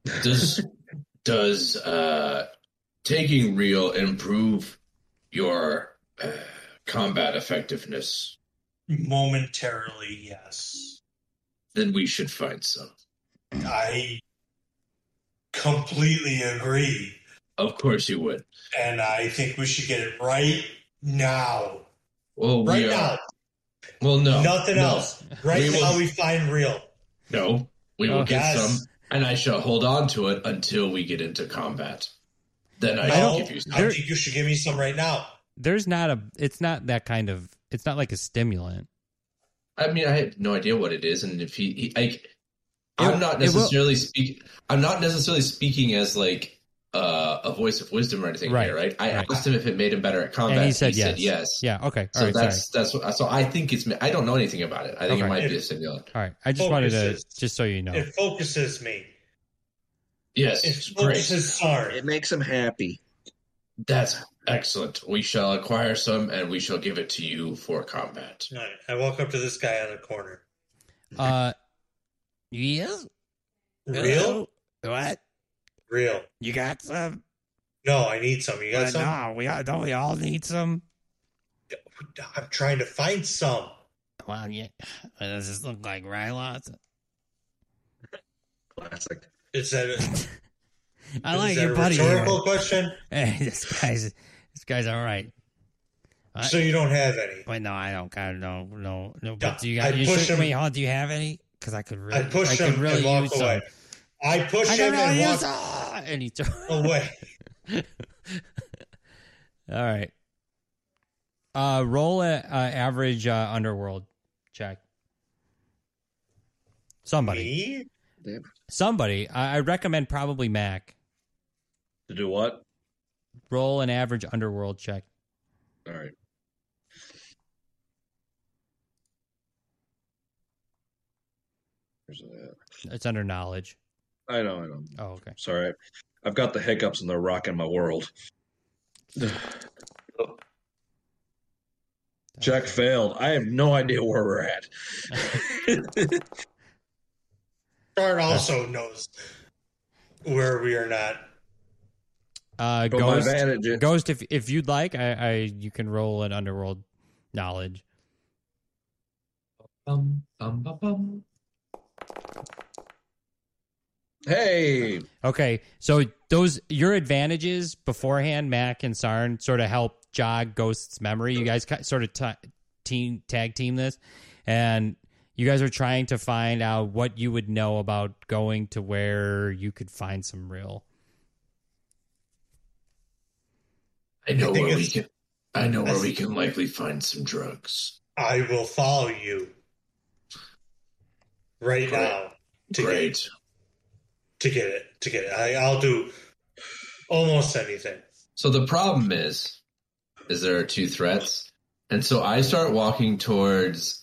Does taking real improve your combat effectiveness? Momentarily, yes. Then we should find some. I completely agree. Of course you would. And I think we should get it right now. Well, Right now. Well, no. Nothing else. Right we now will- we find real. No, we will get Yes. some, and I shall hold on to it until we get into combat. Then I I shall don't- give you some. I think you should give me some right now. It's not that kind of, it's not like a stimulant. I mean, I have no idea what it is, and if will- I'm not necessarily speaking as like a voice of wisdom or anything Right, here, right? I right. asked him if it made him better at combat. And he said yes. yes. Yeah, okay. All So right, that's what. So I think it's. I don't know anything about it. I think Okay. it might be a stimulant. All right. I just wanted to, Focuses. just so you know. It focuses me. Yes, It it's great. focuses Sarn. It makes him happy. That's excellent. We shall acquire some, and we shall give it to you for combat. All right. I walk up to this guy on the corner. Yes. Real? What? Real. You got some? No, I need some. You got some? No, don't we all need some? I'm trying to find some. Well, yeah. Does this look like Rylots? Classic. Is that I like is that your a buddy rhetorical here. question? Hey, this guy's all right. So you don't have any? Wait, no, I don't. God, no. Yeah, But do you I got? You push should, him. wait, hold on, do you have any? Because I could really. I push I could him really and walk use away. some. I push I him don't know. and Use walk and he throws. away. All right. Roll a average underworld check. Somebody. Me? Somebody. I recommend probably Mac. To do what? Roll an average underworld check. All right. Where's that? It's under knowledge. I know. Oh, okay. Sorry. I've got the hiccups and they're rocking my world. Check failed. I have no idea where we're at. Chart also knows where we are not. But my Ghost. advantage- Ghost. If you'd like, you can roll an underworld knowledge. Hey, Okay, so those your advantages beforehand, Mac and Sarn, sort of help jog Ghost's memory. You guys sort of tag team this, and you guys are trying to find out what you would know about going to where you could find some real. I know think where we it's- can. I know where we can likely find some drugs. I will follow you right Great. now to Great. get it. I'll do almost anything. So the problem is there are two threats, and so I start walking towards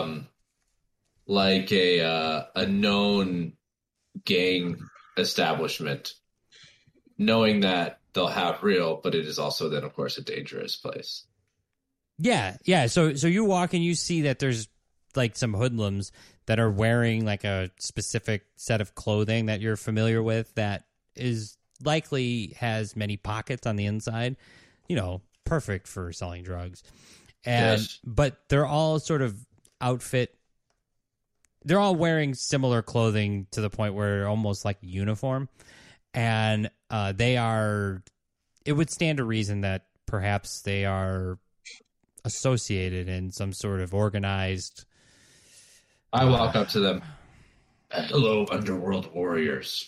like a known gang establishment, knowing that they'll have real, but it is also then of course a dangerous place. Yeah. So you walk and you see that there's like some hoodlums that are wearing like a specific set of clothing that you're familiar with that is likely has many pockets on the inside, perfect for selling drugs. And Yes. but they're all sort of they're all wearing similar clothing to the point where almost like a uniform. And it would stand to reason that perhaps they are associated in some sort of organized. I walk up to them. Hello, underworld warriors.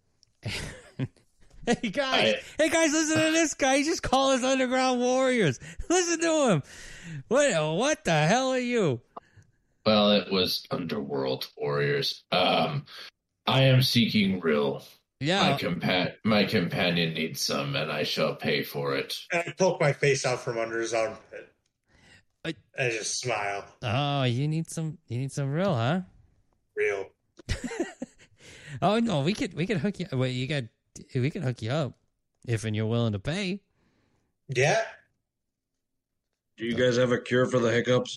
Hey guys, listen to this guy. He just called us underground warriors. Listen to him. What the hell are you? Well, it was underworld warriors. I am seeking real. Yeah. My companion needs some, and I shall pay for it. And I poke my face out from under his armpit. I- I just smile. Oh, you need some real, huh? Real. Oh no, we could hook you. Wait, we can hook you up if and you're willing to pay. Yeah. do you guys have a cure for the hiccups?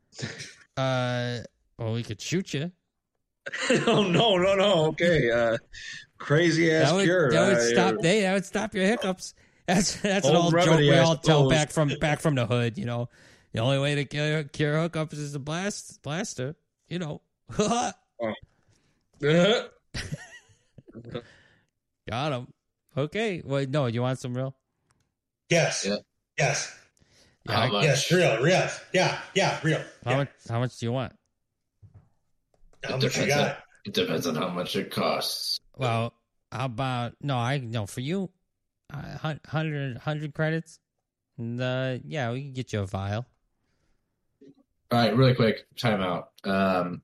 Well, we could shoot you. Oh no. Okay, crazy ass cure. That would stop your hiccups. That's an Old old joke remedy, we I all tell suppose. back from the hood. The only way to cure hookups is to blaster. Got him. Okay. Well, no, you want some real? Yes. Yeah. Yes. How much? Yes. Real. Real. Yeah. Real. How much do you want? How much you got? It depends on how much it costs. Well, how about no for you, 100 credits. And yeah, we can get you a vial. All right, really quick, time out. I'm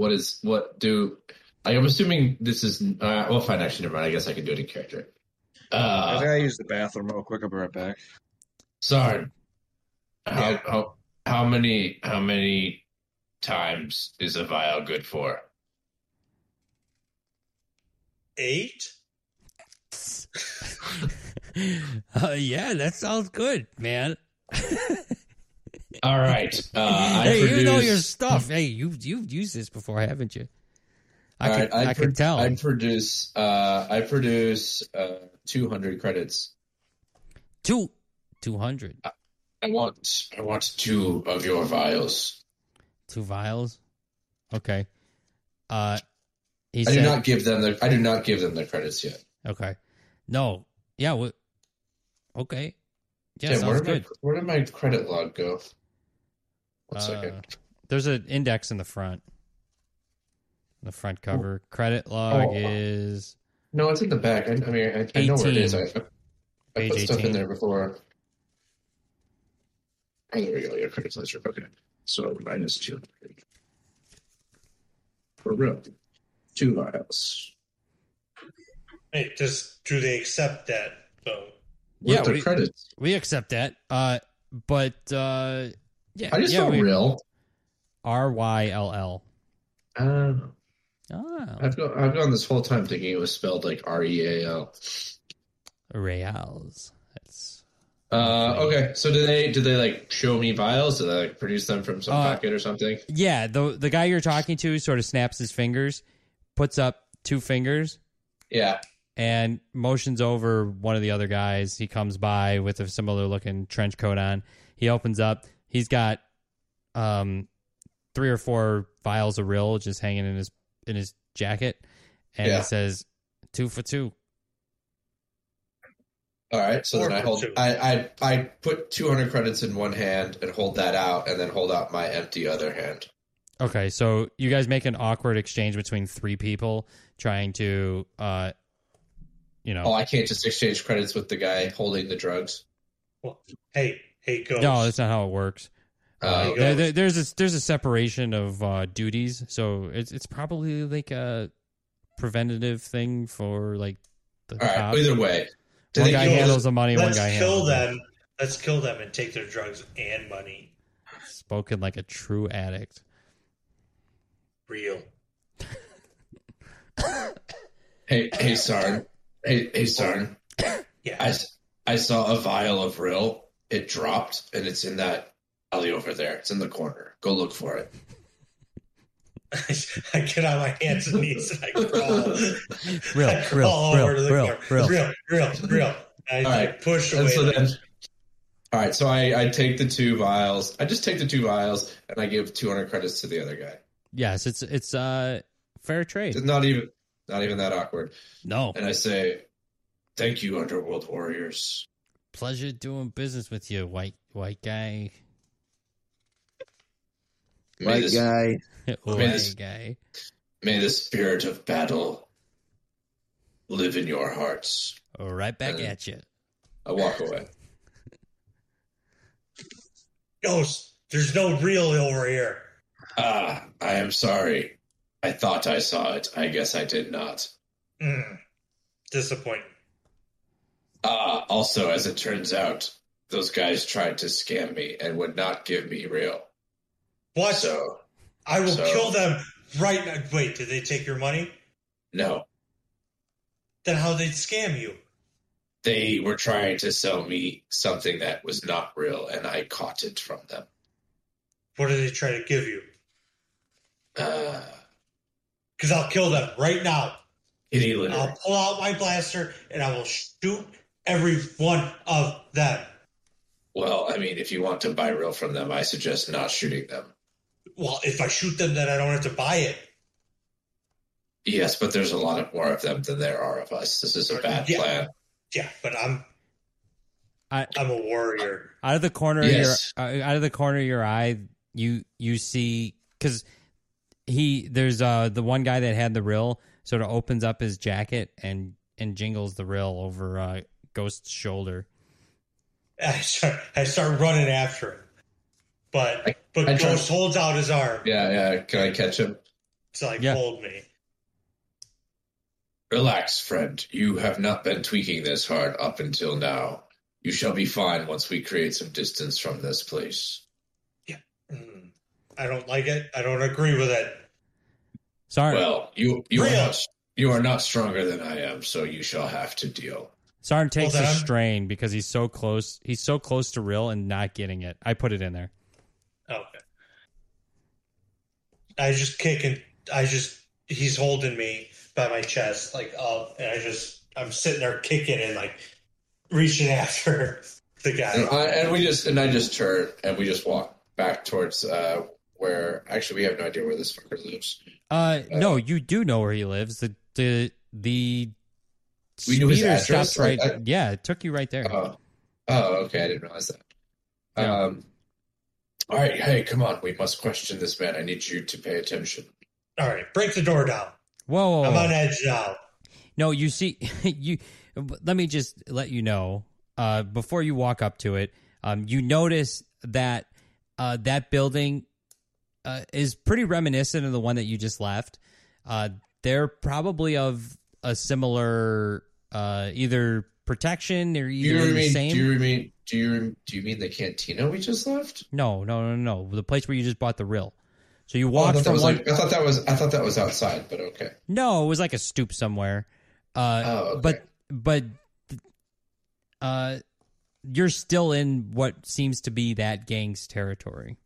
assuming this is well, fine. Actually, never mind. I guess I can do it in character. I gotta use the bathroom real quick. I'll be right back. Sarn, how many times is a vial good for? 8? Yeah, that sounds good, man. All right. Hey, you know your stuff. Hey, you've used this before, haven't you? I could tell. I produce 200 credits. 200. I want 2 of your vials. 2 vials. Okay. I do not give them the credits yet. Okay. No. Yeah. Okay. Yeah. Yeah, sounds good. Where did my credit log go? One second. There's an index in the front. The front cover. Credit log is. No, it's in the back. I know where it is. I put stuff 18. in there before. Oh, there we go. Your credit ledger. Okay. So -200. For real. 2 vials. Hey, do they accept that though? Yeah, With the credits. We accept that. Yeah. I just spelled real. RYLL. Oh. Oh. I've gone this whole time thinking it was spelled like REAL. Reals. That's okay. So do they like show me vials? Do they like produce them from some pocket or something? Yeah, the guy you're talking to sort of snaps his fingers, puts up 2 fingers. Yeah. And motions over one of the other guys. He comes by with a similar looking trench coat on. He opens up. He's got 3 or 4 vials of Rill just hanging in his jacket, and he says 2 for 2. All right. So then I put 200 credits in one hand and hold that out, and then hold out my empty other hand. Okay, so you guys make an awkward exchange between 3 people trying to, Oh, I can't just exchange credits with the guy holding the drugs. Well, hey, Ghost. No, that's not how it works. There's a separation of duties, so it's probably like a preventative thing for like the all right. cops. Either way, one guy handles the money, one guy handles them. Let's kill them and take their drugs and money. Spoken like a true addict. Real. Hey, Sarn. Hey, Sarn. Yeah. I saw a vial of Rill. It dropped, and it's in that alley over there. It's in the corner. Go look for it. I get on my hands and knees and I crawl. Real. I push away. And so then, all right, so I take the 2 vials. I just take the 2 vials, and I give 200 credits to the other guy. Yes, it's fair trade. It's not even that awkward. No. And I say, thank you, Underworld Warriors. Pleasure doing business with you, white guy. White guy. May the spirit of battle live in your hearts. Right back at you. I walk away. Ghost, there's no real over here. I am sorry. I thought I saw it. I guess I did not. Disappointing. Also, as it turns out, those guys tried to scam me and would not give me real. What? So I will kill them right now. Wait, did they take your money? No. Then how did they scam you? They were trying to sell me something that was not real, and I caught it from them. What did they try to give you? Because I'll kill them right now. I'll pull out my blaster and I will shoot every one of them. Well, I mean, if you want to buy real from them, I suggest not shooting them. Well, if I shoot them, then I don't have to buy it. Yes, but there's a lot more of them than there are of us. This is a bad plan. Yeah, but I'm a warrior. Out of the corner of your eye, you see, because there's the one guy that had the rill sort of opens up his jacket and jingles the rill over Ghost's shoulder. I start running after him, but Ghost holds out his arm. Yeah. Can I catch him? So hold me. Relax, friend. You have not been tweaking this hard up until now. You shall be fine once we create some distance from this place. Yeah. I don't like it. I don't agree with it. Sorry. Well, you are not stronger than I am, so you shall have to deal. Sarn takes Well, a then- strain because he's so close. He's so close to Rill and not getting it. I put it in there. Okay. I just kick and he's holding me by my chest, like up, and I'm sitting there kicking and like reaching after the guy. And I just turn and we just walk back towards where actually we have no idea where this fucker lives. No, you do know where he lives. The We knew his speeder address? stopped right. Like, yeah, it took you right there. Oh, okay. I didn't realize that. Yeah. All right, hey, come on. We must question this man. I need you to pay attention. All right, break the door down. Whoa, I'm on edge now. No, you see, you. Let me just let you know before you walk up to it. You notice that that building is pretty reminiscent of the one that you just left. They're probably of a similar either protection or either the same. Do you mean the cantina we just left? No. The place where you just bought the Rill. So you I walked thought from one. I thought that was outside, but okay. No, it was like a stoop somewhere. Okay. But you're still in what seems to be that gang's territory.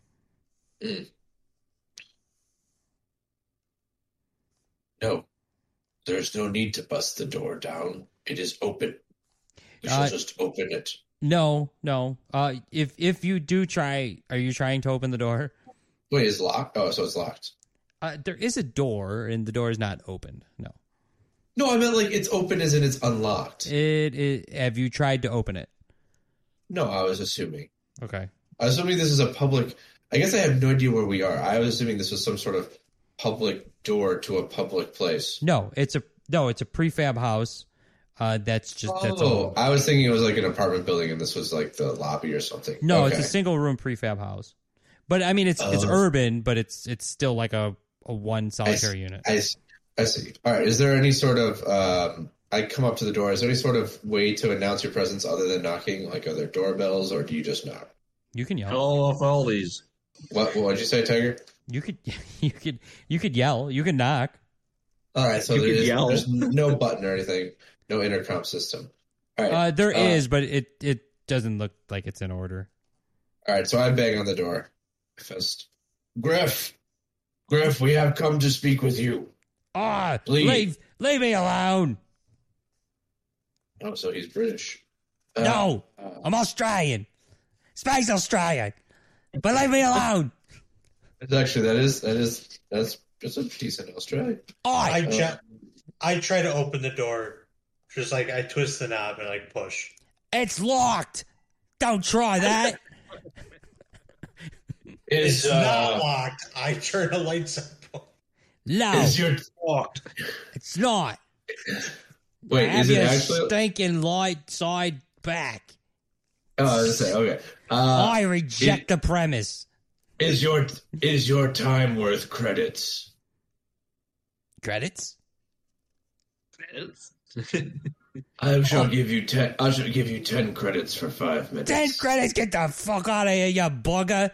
No, there's no need to bust the door down. It is open. We shall just open it. No. If you do try, are you trying to open the door? Wait, it's locked? Oh, so it's locked. There is a door, and the door is not opened. No. No, I meant like it's open as in it's unlocked. Have you tried to open it? No, I was assuming. Okay. I was assuming this is a public. I guess I have no idea where we are. I was assuming this was some sort of public door to a public place. No, it's a prefab house. That's all. I was thinking it was like an apartment building, and this was like the lobby or something. No, Okay. it's a single room prefab house. But I mean, it's urban, but it's still like a one solitary unit. I see. All right. Is there any sort of? I come up to the door. Is there any sort of way to announce your presence other than knocking? Like, are there doorbells, or do you just knock? You can yell. Hello, off all these. What'd you say, Tiger? You could yell. You can knock. All right. So You could yell. there's no button or anything. No intercom system. All right. There is, but it doesn't look like it's in order. All right. So I bang on the door. Fist. Griff, we have come to speak with you. Please. Leave me alone. Oh, so he's British. No, I'm Australian. Space Australian. But leave me alone. It's actually that's a decent Australian. I try to open the door, just like I twist the knob and like push. It's locked. Don't try that. It's not locked. I turn the lights up. No, Locked. it's not. Wait, Have is it your actually? stinking light side back. Oh, I was gonna say, okay. I reject the premise. Is your time worth credits? Credits? I shall give you 10. I shall give you 10 credits for 5 minutes. 10 credits? Get the fuck out of here, you bugger.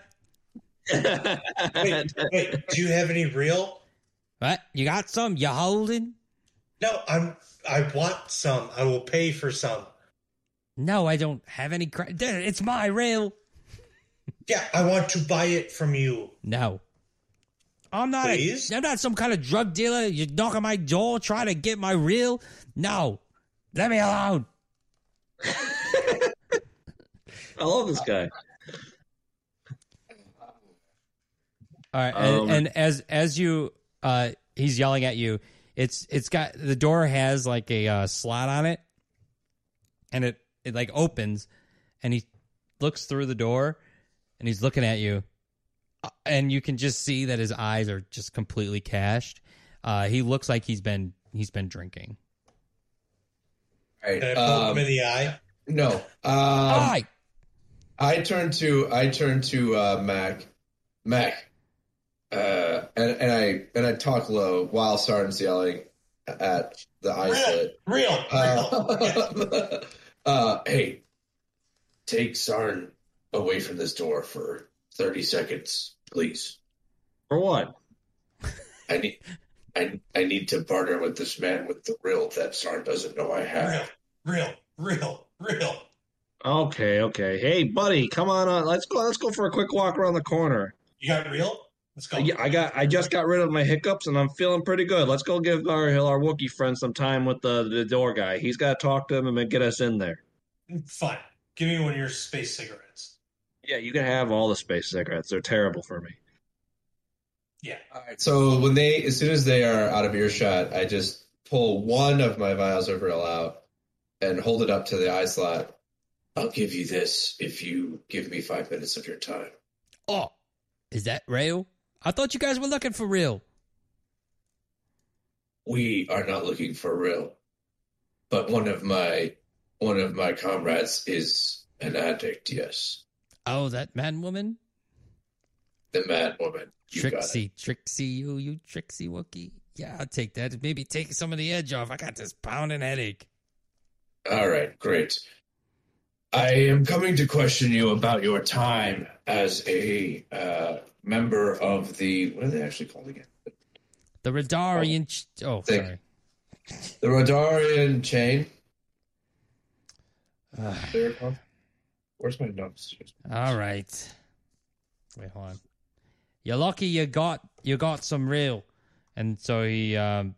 Wait, do you have any real? What? You got some? You holding? No, I want some. I will pay for some. No, I don't have any credit. It's my real. Yeah, I want to buy it from you. No. I'm not Please? I'm not some kind of drug dealer. You knock on my door trying to get my reel. No. Let me alone. I love this guy. All right, and as you he's yelling at you, it's got the door has like a slot on it, and it like opens, and he looks through the door, and he's looking at you, and you can just see that his eyes are just completely cashed. He looks like he's been drinking. All right. Can I poke him in the eye? No. Aye. I turn to Mac. Mac. And I talk low while Sarn's yelling at the isolate. Real. Hey, take Sarn away from this door for 30 seconds, please. For what? I need to partner with this man with the rill that Sarn doesn't know I have. Real. Okay. Hey, buddy, come on. Let's go for a quick walk around the corner. You got real? Let's go. Yeah, I just got rid of my hiccups and I'm feeling pretty good. Let's go give our Wookiee friend some time with the door guy. He's got to talk to him and get us in there. Fine. Give me one of your space cigarettes. Yeah, you can have all the space cigarettes. They're terrible for me. Yeah. All right. So as soon as they are out of earshot, I just pull one of my vials of Rill out and hold it up to the eye slot. I'll give you this if you give me 5 minutes of your time. Oh, is that real? I thought you guys were looking for real. We are not looking for Rill, but one of my comrades is an addict. Yes, Oh, that man woman? the mad woman. You got it. Trixie, you Trixie Wookie. Yeah, I'll take that. Maybe take some of the edge off. I got this pounding headache. All right, great. I am coming to question you about your time as a member of the, what are they actually called again? The Radarian... sorry. The Radarian chain. They're called? Where's my notes? All right. Wait, hold on. You're lucky you got some real. And so he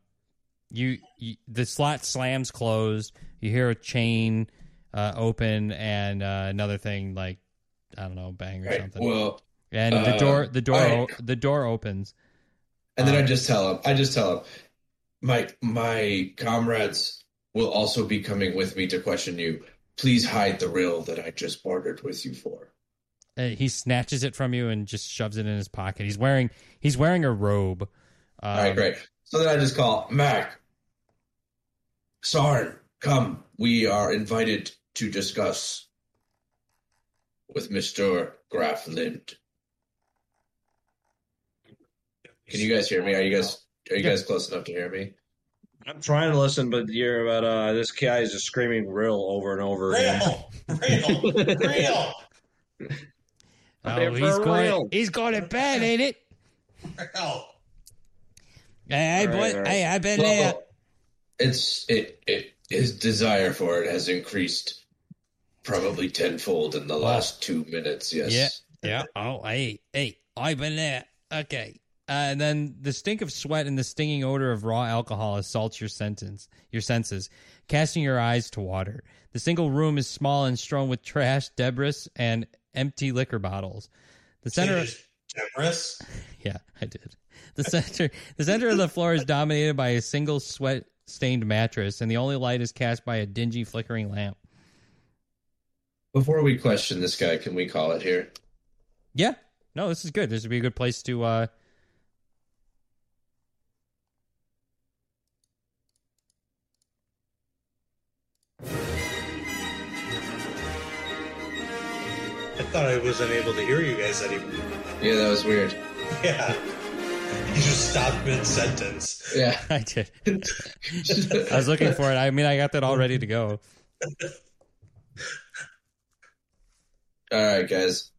the slot slams closed. You hear a chain open and another thing like, I don't know, bang or something. Well, and the door opens. And then I just tell him, my comrades will also be coming with me to question you. Please hide the Rill that I just bartered with you for. He snatches it from you and just shoves it in his pocket. He's wearing a robe. All right, great. So then I just call Mac. Sarn, come. We are invited to discuss with Mr. Graf Lind. Can you guys hear me? Are you guys close enough to hear me? I'm trying to listen, but you're about this guy is just screaming "real" over and over again. Real. Oh, he's got it bad, ain't it? Real. Hey, boy, right. hey, I've been there. His desire for it has increased probably tenfold in the last 2 minutes. Yes. Yeah. Oh, hey, I've been there. Okay. And then the stink of sweat and the stinging odor of raw alcohol assaults your senses, casting your eyes to water. The single room is small and strewn with trash, debris, and empty liquor bottles. The center, Debris? yeah, I did. The center of the floor is dominated by a single sweat-stained mattress, and the only light is cast by a dingy, flickering lamp. Before we question this guy, can we call it here? Yeah, no, this is good. This would be a good place to. I thought I wasn't able to hear you guys anymore. Yeah, that was weird. Yeah. You just stopped mid-sentence. Yeah. I did. I was looking for it. I mean, I got that all ready to go. All right, guys.